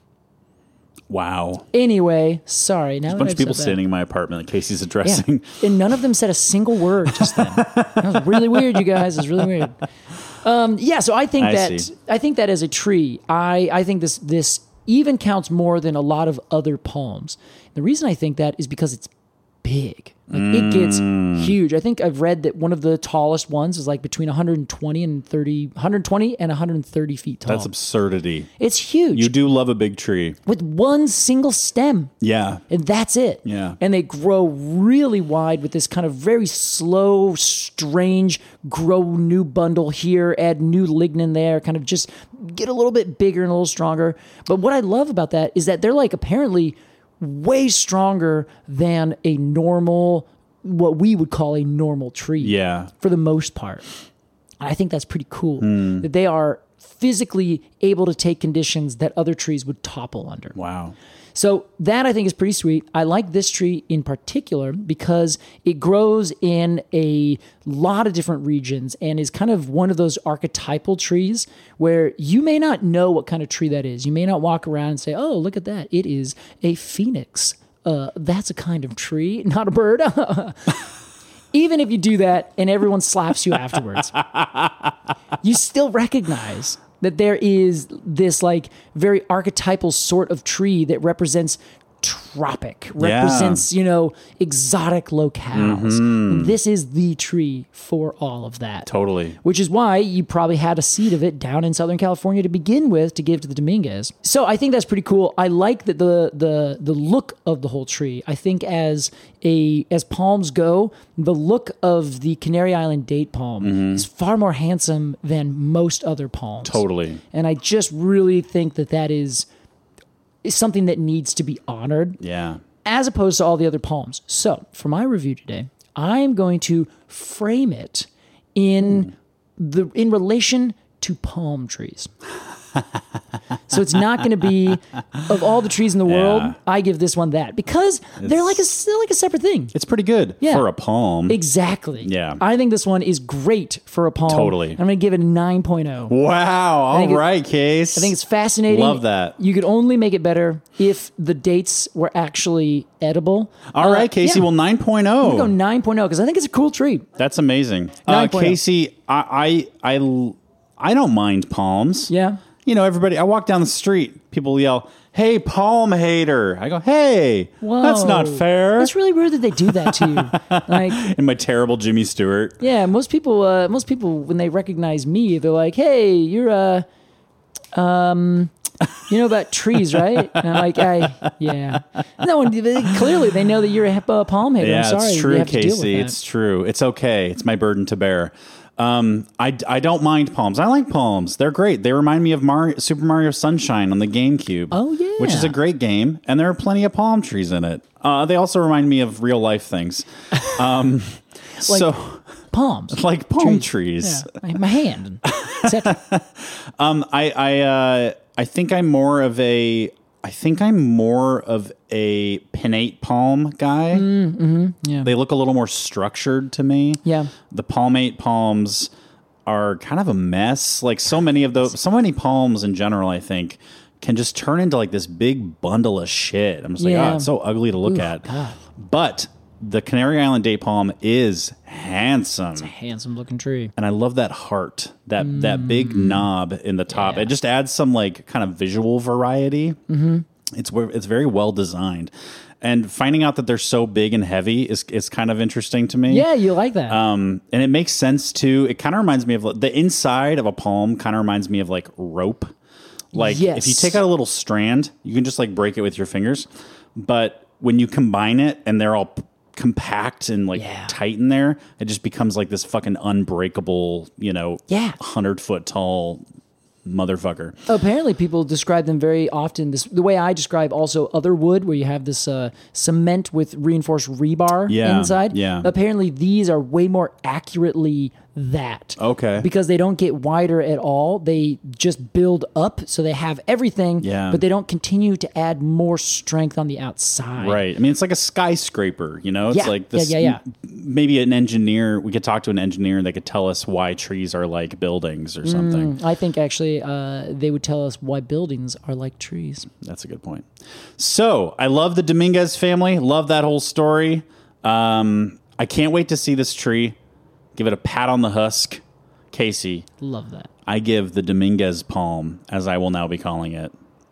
Wow. Anyway, sorry. Now There's a bunch of people standing in my apartment that Casey's addressing. Yeah. And none of them said a single word just then. That was really weird, you guys. It's really weird. Um, yeah, so I think I that see. I think that as a tree, I, I think this this even counts more than a lot of other palms. The reason I think that is because it's big. Like mm. it gets huge. I think I've read that one of the tallest ones is like between one hundred twenty and thirty, one hundred twenty and one hundred thirty feet tall. That's absurdity. It's huge. You do love a big tree. With one single stem. Yeah. And that's it. Yeah. And they grow really wide with this kind of very slow, strange, grow new bundle here, add new lignin there, kind of just get a little bit bigger and a little stronger. But what I love about that is that they're like apparently way stronger than a normal, what we would call a normal tree. Yeah. For the most part. I think that's pretty cool. Mm. That they are physically able to take conditions that other trees would topple under. Wow. So that I think is pretty sweet. I like this tree in particular because it grows in a lot of different regions and is kind of one of those archetypal trees where you may not know what kind of tree that is. You may not walk around and say, oh, look at that. It is a phoenix. Uh, that's a kind of tree, not a bird. Even if you do that and everyone slaps you afterwards, you still recognize that there is this like very archetypal sort of tree that represents tropic, represents, yeah. you know, exotic locales. Mm-hmm. This is the tree for all of that. Totally. Which is why you probably had a seed of it down in Southern California to begin with to give to the Dominguez. So I think that's pretty cool. I like that the the the look of the whole tree. I think as a as palms go, the look of the Canary Island date palm mm-hmm. is far more handsome than most other palms. Totally. And I just really think that that is is something that needs to be honored. Yeah. As opposed to all the other palms. So, for my review today, I'm going to frame it in mm. the in relation to palm trees. So it's not going to be, of all the trees in the world, Yeah. I give this one that because they're like a they're like a separate thing. It's pretty good Yeah. for a palm. Exactly. Yeah. I think this one is great for a palm. Totally. I'm going to give it a nine point oh. Wow. All think it- right, Case. I think it's fascinating. Love that. You could only make it better if the dates were actually edible. All Uh, right, Casey. yeah. Well, nine point oh. I'm gonna go nine point oh because I think it's a cool tree. That's amazing. Uh, nine point oh. Casey, I, I, I, I don't mind palms. Yeah. You know, everybody, I walk down the street, people yell, "Hey, palm hater." I go, "Hey, that's not Whoa. fair." It's really weird that they do that to you. Like, In my terrible Jimmy Stewart. yeah, most people, uh, most people, when they recognize me, they're like, "Hey, you're a, um, you know about trees, right?" And I'm like, "I, yeah." No one clearly they know that you're a uh, palm hater. Yeah, I'm sorry, it's true, you have to deal with Casey. that. It's true. It's okay. It's my burden to bear. Um, I, I don't mind palms. I like palms. They're great. They remind me of Mario, Super Mario Sunshine on the GameCube. Oh, yeah. Which is a great game, and there are plenty of palm trees in it. Uh, they also remind me of real life things. Um, Like so, palms, like palm trees. yeah, my, my hand, et cetera. Um, I I uh, I think I'm more of a I think I'm more of a pinnate palm guy. Yeah. They look a little more structured to me. Yeah. The palmate palms are kind of a mess. Like so many of those, so many palms in general, I think, can just turn into like this big bundle of shit. I'm just like, Yeah. oh, it's so ugly to look Ooh, at. God. But the Canary Island date palm is handsome. Handsome looking tree. And I love that heart, that that big knob in the top. Yeah. It just adds some like kind of visual variety. Mm-hmm. It's where it's very well designed, and finding out that they're so big and heavy is is kind of interesting to me. Yeah, you like that. Um, and it makes sense too. It kind of reminds me of the inside of a palm. Kind of reminds me of like rope. Like Yes. if you take out a little strand, you can just like break it with your fingers. But when you combine it and they're all p- compact and like Yeah. tight in there, it just becomes like this fucking unbreakable, you know, Yeah. hundred foot tall motherfucker. Apparently, people describe them very often. This the way I describe also other wood, where you have this uh, cement with reinforced rebar Yeah, inside. yeah. Apparently, these are way more accurately that. Okay. Because they don't get wider at all. They just build up, so they have everything. Yeah. But they don't continue to add more strength on the outside. Right. I mean, it's like a skyscraper, you know? It's Yeah, like this. yeah, yeah, m- Maybe an engineer, we could talk to an engineer and they could tell us why trees are like buildings or something. I think actually uh, they would tell us why buildings are like trees. That's a good point. So I love the Dominguez family. Love that whole story. Um, I can't wait to see this tree. Give it a pat on the husk. Casey, Love that. I give the Dominguez palm, as I will now be calling it,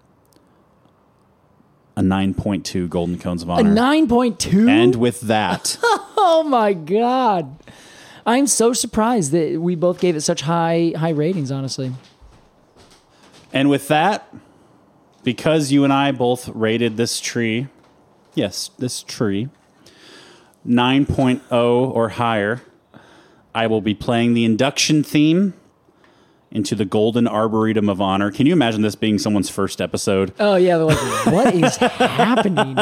a nine point two Golden Cones of A Honor. nine point two? And with that, Oh my god. I'm so surprised that we both gave it such high high ratings, honestly. and with that, because you and I both rated this tree, yes, this tree, nine point oh or higher, I will be playing the induction theme into the Golden Arboretum of Honor. Can you imagine this being someone's first episode? Oh yeah, they're like, what is happening?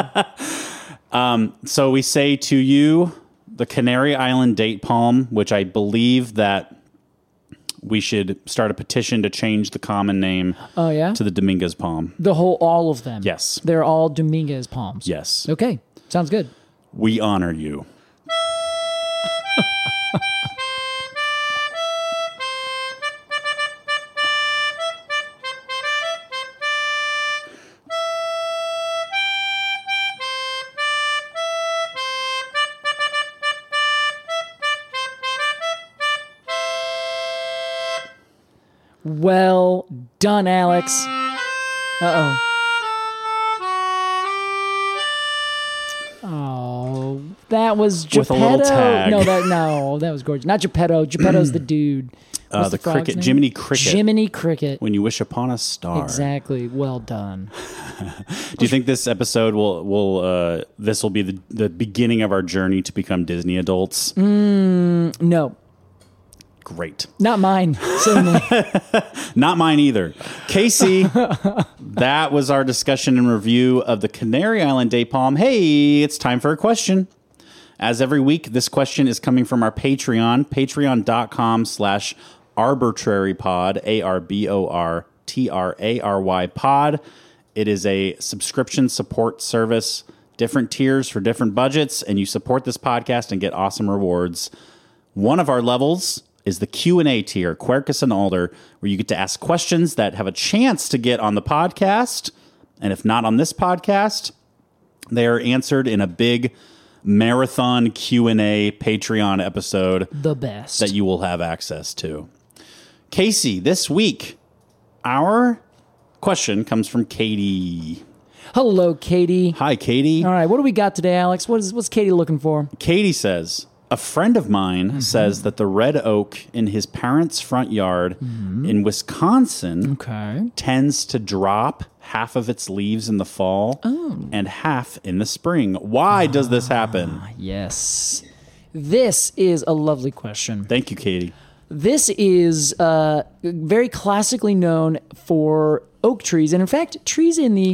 So we say to you, the Canary Island date palm, which I believe that we should start a petition to change the common name Oh yeah? to the Dominguez palm. The whole all of them. Yes. They're all Dominguez palms. Yes. Okay. Sounds good. We honor you. Well done, Alex. Uh-oh. Oh, that was Geppetto. With a little tag. No, that no, that was gorgeous. Not Geppetto. Geppetto's the dude. Uh, What's the frog's cricket, name? Jiminy Cricket. Jiminy Cricket. When you wish upon a star. Exactly. Well done. Do you think this episode will will uh, this will be the, the beginning of our journey to become Disney adults? No, Great. not mine. Certainly. Not mine either. Casey, that was our discussion and review of the Canary Island Day Palm. Hey, it's time for a question. As every week, this question is coming from our Patreon, patreon.com slash arbitrarypod, A R B O R T R A R Y pod. It is a subscription support service, different tiers for different budgets, and you support this podcast and get awesome rewards. One of our levels is the Q and A tier, Quercus and Alder, where you get to ask questions that have a chance to get on the podcast. And if not on this podcast, they are answered in a big marathon Q and A Patreon episode. The best. That you will have access to. Casey, this week, our question comes from Katie. Hello, Katie. Hi, Katie. All right, what do we got today, Alex? What is, what's Katie looking for? Katie says, a friend of mine mm-hmm. says that the red oak in his parents' front yard mm-hmm. in Wisconsin okay. tends to drop half of its leaves in the fall oh. and half in the spring. Why ah, does this happen? Yes. This is a lovely question. Thank you, Katie. This is uh, very classically known for oak trees, and in fact, trees in the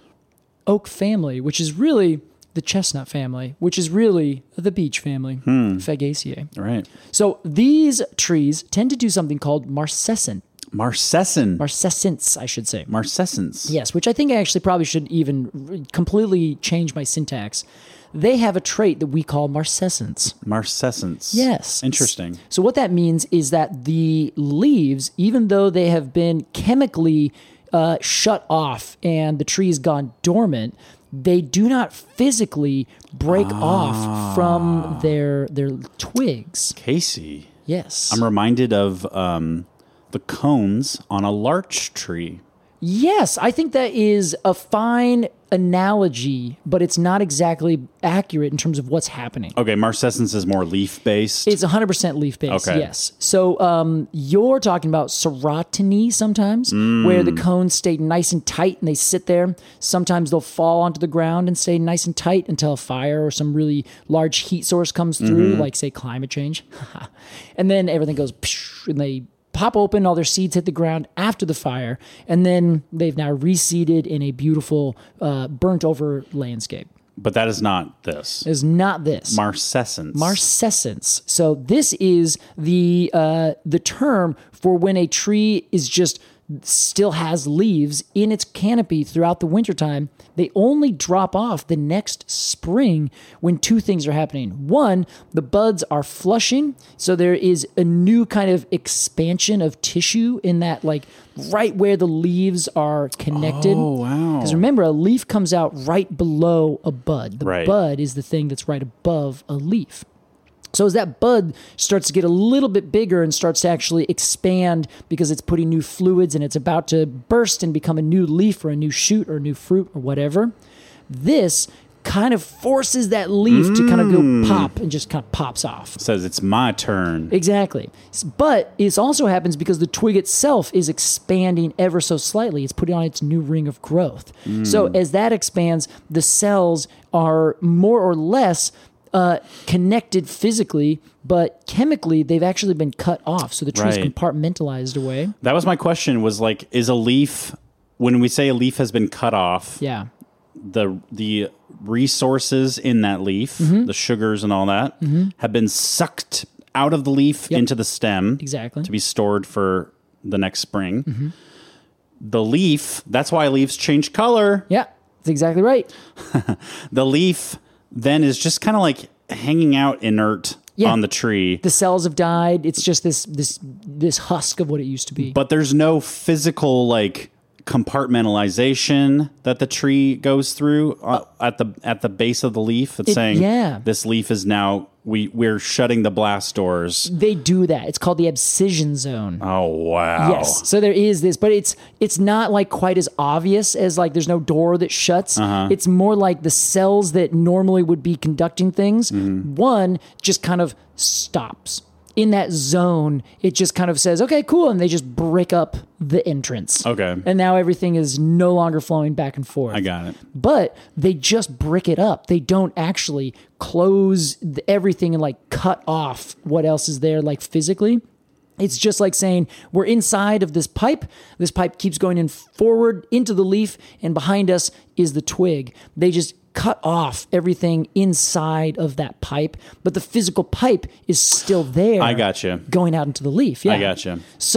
oak family, which is really the chestnut family, which is really the beech family, hmm. Fagaceae. Right. So these trees tend to do something called marcescent. Marcescent. Marcescence, I should say. Marcescence. Yes, which I think I actually probably should even completely change my syntax. They have a trait that we call marcescence. Marcescence. Yes. Interesting. So what that means is that the leaves, even though they have been chemically uh, shut off and the tree's gone dormant, they do not physically break ah. off from their their twigs. Casey. Yes. I'm reminded of um, the cones on a larch tree. Yes, I think that is a fine analogy, but it's not exactly accurate in terms of what's happening. Okay, marcescence is more leaf-based? It's one hundred percent leaf-based, okay. yes. So um, you're talking about serotiny sometimes, mm. where the cones stay nice and tight and they sit there. Sometimes they'll fall onto the ground and stay nice and tight until a fire or some really large heat source comes through, mm-hmm. like, say, climate change. And then everything goes, and they pop open, all their seeds hit the ground after the fire, and then they've now reseeded in a beautiful uh, burnt-over landscape. But that is not this. It is not this. Marcescence. Marcescence. So this is the uh, the term for when a tree is just still has leaves in its canopy throughout the wintertime. They only drop off the next spring when two things are happening. One, the buds are flushing, so there is a new kind of expansion of tissue in that, like, right where the leaves are connected. Oh, wow. Because remember, a leaf comes out right below a bud. The right. bud is the thing that's right above a leaf. So as that bud starts to get a little bit bigger and starts to actually expand because it's putting new fluids and it's about to burst and become a new leaf or a new shoot or a new fruit or whatever, this kind of forces that leaf mm. to kind of go pop and just kind of pops off. Says it's my turn. Exactly. But it also happens because the twig itself is expanding ever so slightly. It's putting on its new ring of growth. Mm. So as that expands, the cells are more or less Uh, connected physically, but chemically they've actually been cut off, so the tree's right. compartmentalized away. That was my question, was like, is a leaf, when we say a leaf has been cut off, yeah, the the resources in that leaf, mm-hmm. the sugars and all that, mm-hmm. have been sucked out of the leaf yep. into the stem exactly. to be stored for the next spring. Mm-hmm. The leaf, that's why leaves change color. Yeah, that's exactly right. The leaf then is just kind of like hanging out inert yeah. on the tree. The cells have died. It's just this this this husk of what it used to be. But there's no physical like compartmentalization that the tree goes through uh, at the at the base of the leaf. It's it, saying yeah. this leaf is now we we're shutting the blast doors. They do that. It's called the abscission zone. Oh wow. Yes. So there is this, but it's it's not like quite as obvious as like there's no door that shuts. Uh-huh. It's more like the cells that normally would be conducting things. Mm-hmm. One just kind of stops. In that zone, it just kind of says, okay, cool. And they just brick up the entrance. Okay. And now everything is no longer flowing back and forth. I got it. But they just brick it up. They don't actually close the, everything and like cut off what else is there, like physically. It's just like saying we're inside of this pipe. This pipe keeps going in forward into the leaf, and behind us is the twig. They just cut off everything inside of that pipe, but the physical pipe is still there. I gotcha. Going out into the leaf. Yeah. I gotcha. So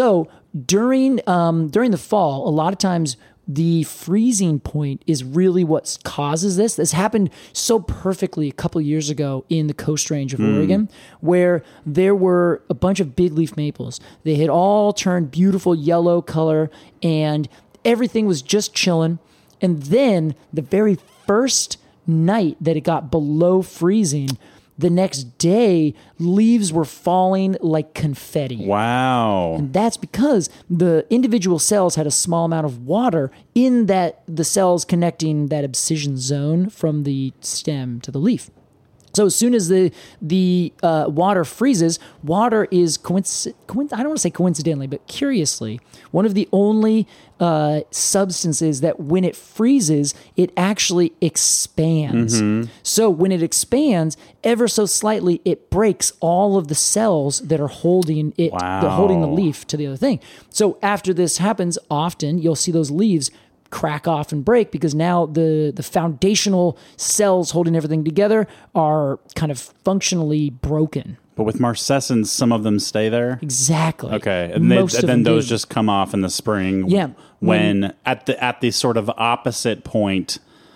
during um, during the fall, a lot of times the freezing point is really what causes this. This happened so perfectly a couple of years ago in the Coast Range of mm. Oregon, where there were a bunch of big leaf maples. They had all turned beautiful yellow color, and everything was just chilling. And then the very first night that it got below freezing, the next day, leaves were falling like confetti. Wow. And that's because the individual cells had a small amount of water in that the cells connecting that abscission zone from the stem to the leaf. So as soon as the the uh, water freezes, water is, coinc- coinc- I don't want to say coincidentally, but curiously, one of the only uh, substances that when it freezes, it actually expands. Mm-hmm. So when it expands, ever so slightly, it breaks all of the cells that are holding it, wow. that holding the leaf to the other thing. So after this happens, often you'll see those leaves crack off and break because now the, the foundational cells holding everything together are kind of functionally broken. But with marcescens, some of them stay there? Exactly. Okay. And, they, and then those do. just come off in the spring. Yeah. When, when at the at the sort of opposite point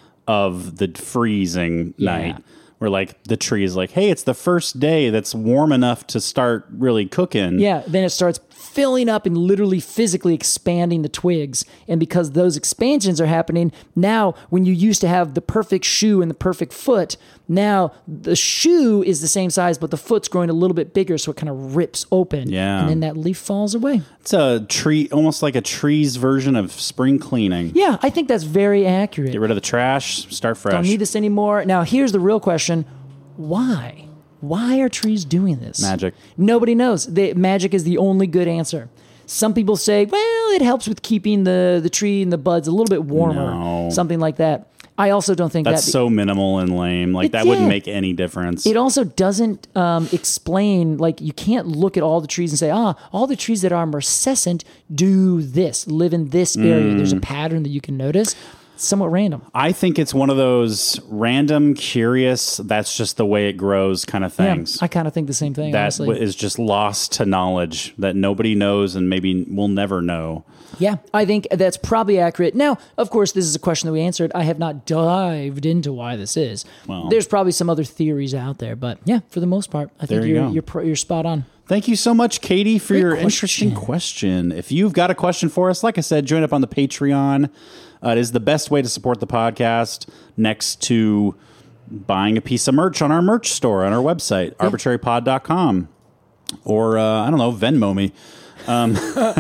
of the freezing yeah. night, where like the tree is like, hey, it's the first day that's warm enough to start really cooking. Yeah. Then it starts filling up and literally physically expanding the twigs. And because those expansions are happening, now when you used to have the perfect shoe and the perfect foot, now the shoe is the same size, but the foot's growing a little bit bigger, so it kind of rips open. Yeah. And then that leaf falls away. It's a tree, almost like a tree's version of spring cleaning. Yeah, I think that's very accurate. Get rid of the trash, start fresh. Don't need this anymore. Now, here's the real question. Why? Why are trees doing this? Magic. Nobody knows. The, magic is the only good answer. Some people say, well, it helps with keeping the, the tree and the buds a little bit warmer. No. Something like that. I also don't think that's that... so minimal and lame. Like, it, that yeah. wouldn't make any difference. It also doesn't um, explain, like, you can't look at all the trees and say, ah, all the trees that are marcescent do this, live in this area. Mm. There's a pattern that you can notice. Somewhat random. I think it's one of those random, curious, that's just the way it grows kind of things. Yeah, I kind of think the same thing, that honestly. w- is just lost to knowledge that nobody knows and maybe we'll never know. Yeah, I think that's probably accurate. Now, of course, this is a question that we answered. I have not dived into why this is. Well, there's probably some other theories out there, but yeah, for the most part, I think there you you're go. you're, pro- you're spot on. Thank you so much, Katie, for Great your question. interesting question. If you've got a question for us, like I said, join up on the Patreon. Uh, it is the best way to support the podcast next to buying a piece of merch on our merch store on our website, yeah. arbitrary pod dot com. Or, uh, I don't know, Venmo me. Um,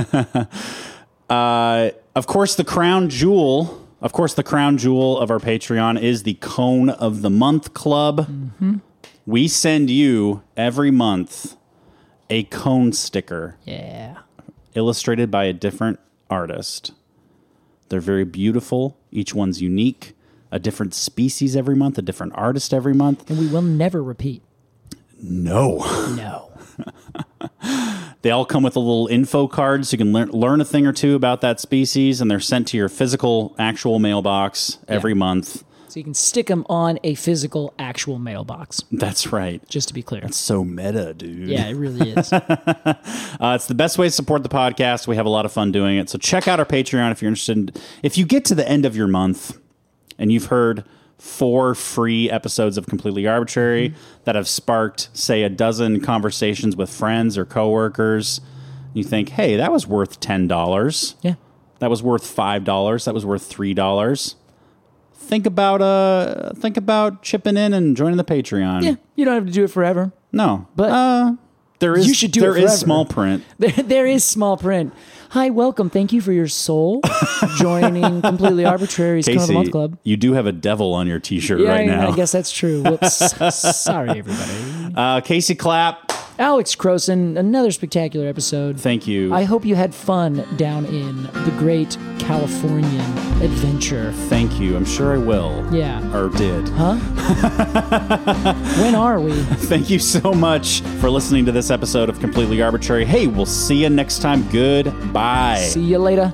uh, of course, the crown jewel, of course, the crown jewel of our Patreon is the Cone of the Month Club. Mm-hmm. We send you every month a cone sticker. Yeah. Illustrated by a different artist. They're very beautiful. Each one's unique. A different species every month, a different artist every month. And we will never repeat. No. No. They all come with a little info card so you can learn, learn a thing or two about that species, and they're sent to your physical, actual mailbox every yeah. month. So you can stick them on a physical, actual mailbox. That's right. Just to be clear. That's so meta, dude. Yeah, it really is. uh, it's the best way to support the podcast. We have a lot of fun doing it. So check out our Patreon if you're interested. In, if you get to the end of your month and you've heard four free episodes of Completely Arbitrary mm-hmm. that have sparked, say, a dozen conversations with friends or coworkers, you think, hey, that was worth ten dollars. Yeah. That was worth five dollars. That was worth three dollars. Think about uh, think about chipping in and joining the Patreon. Yeah, you don't have to do it forever. No, but uh, there is you should do there it forever. is small print. There, there is small print. Hi, welcome. Thank you for your soul joining Completely Arbitrary's Cone of the Month Club. You do have a devil on your T-shirt yeah, right yeah, now. I guess that's true. Whoops. Sorry, everybody. Uh, Casey Clapp. Alex Croson, another spectacular episode. Thank you. I hope you had fun down in the great Californian adventure. Thank you. I'm sure I will. Yeah. Or did. Huh? When are we? Thank you so much for listening to this episode of Completely Arbitrary. Hey, we'll see you next time. Goodbye. See you later.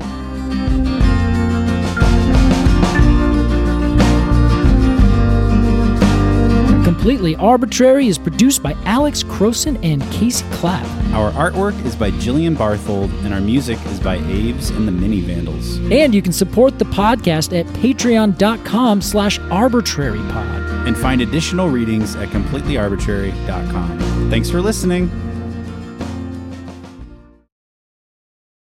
Completely Arbitrary is produced by Alex Croson and Casey Clapp. Our artwork is by Jillian Barthold, and our music is by Aves and the Mini Vandals. And you can support the podcast at patreon.com slash arbitrarypod. And find additional readings at completely arbitrary dot com. Thanks for listening.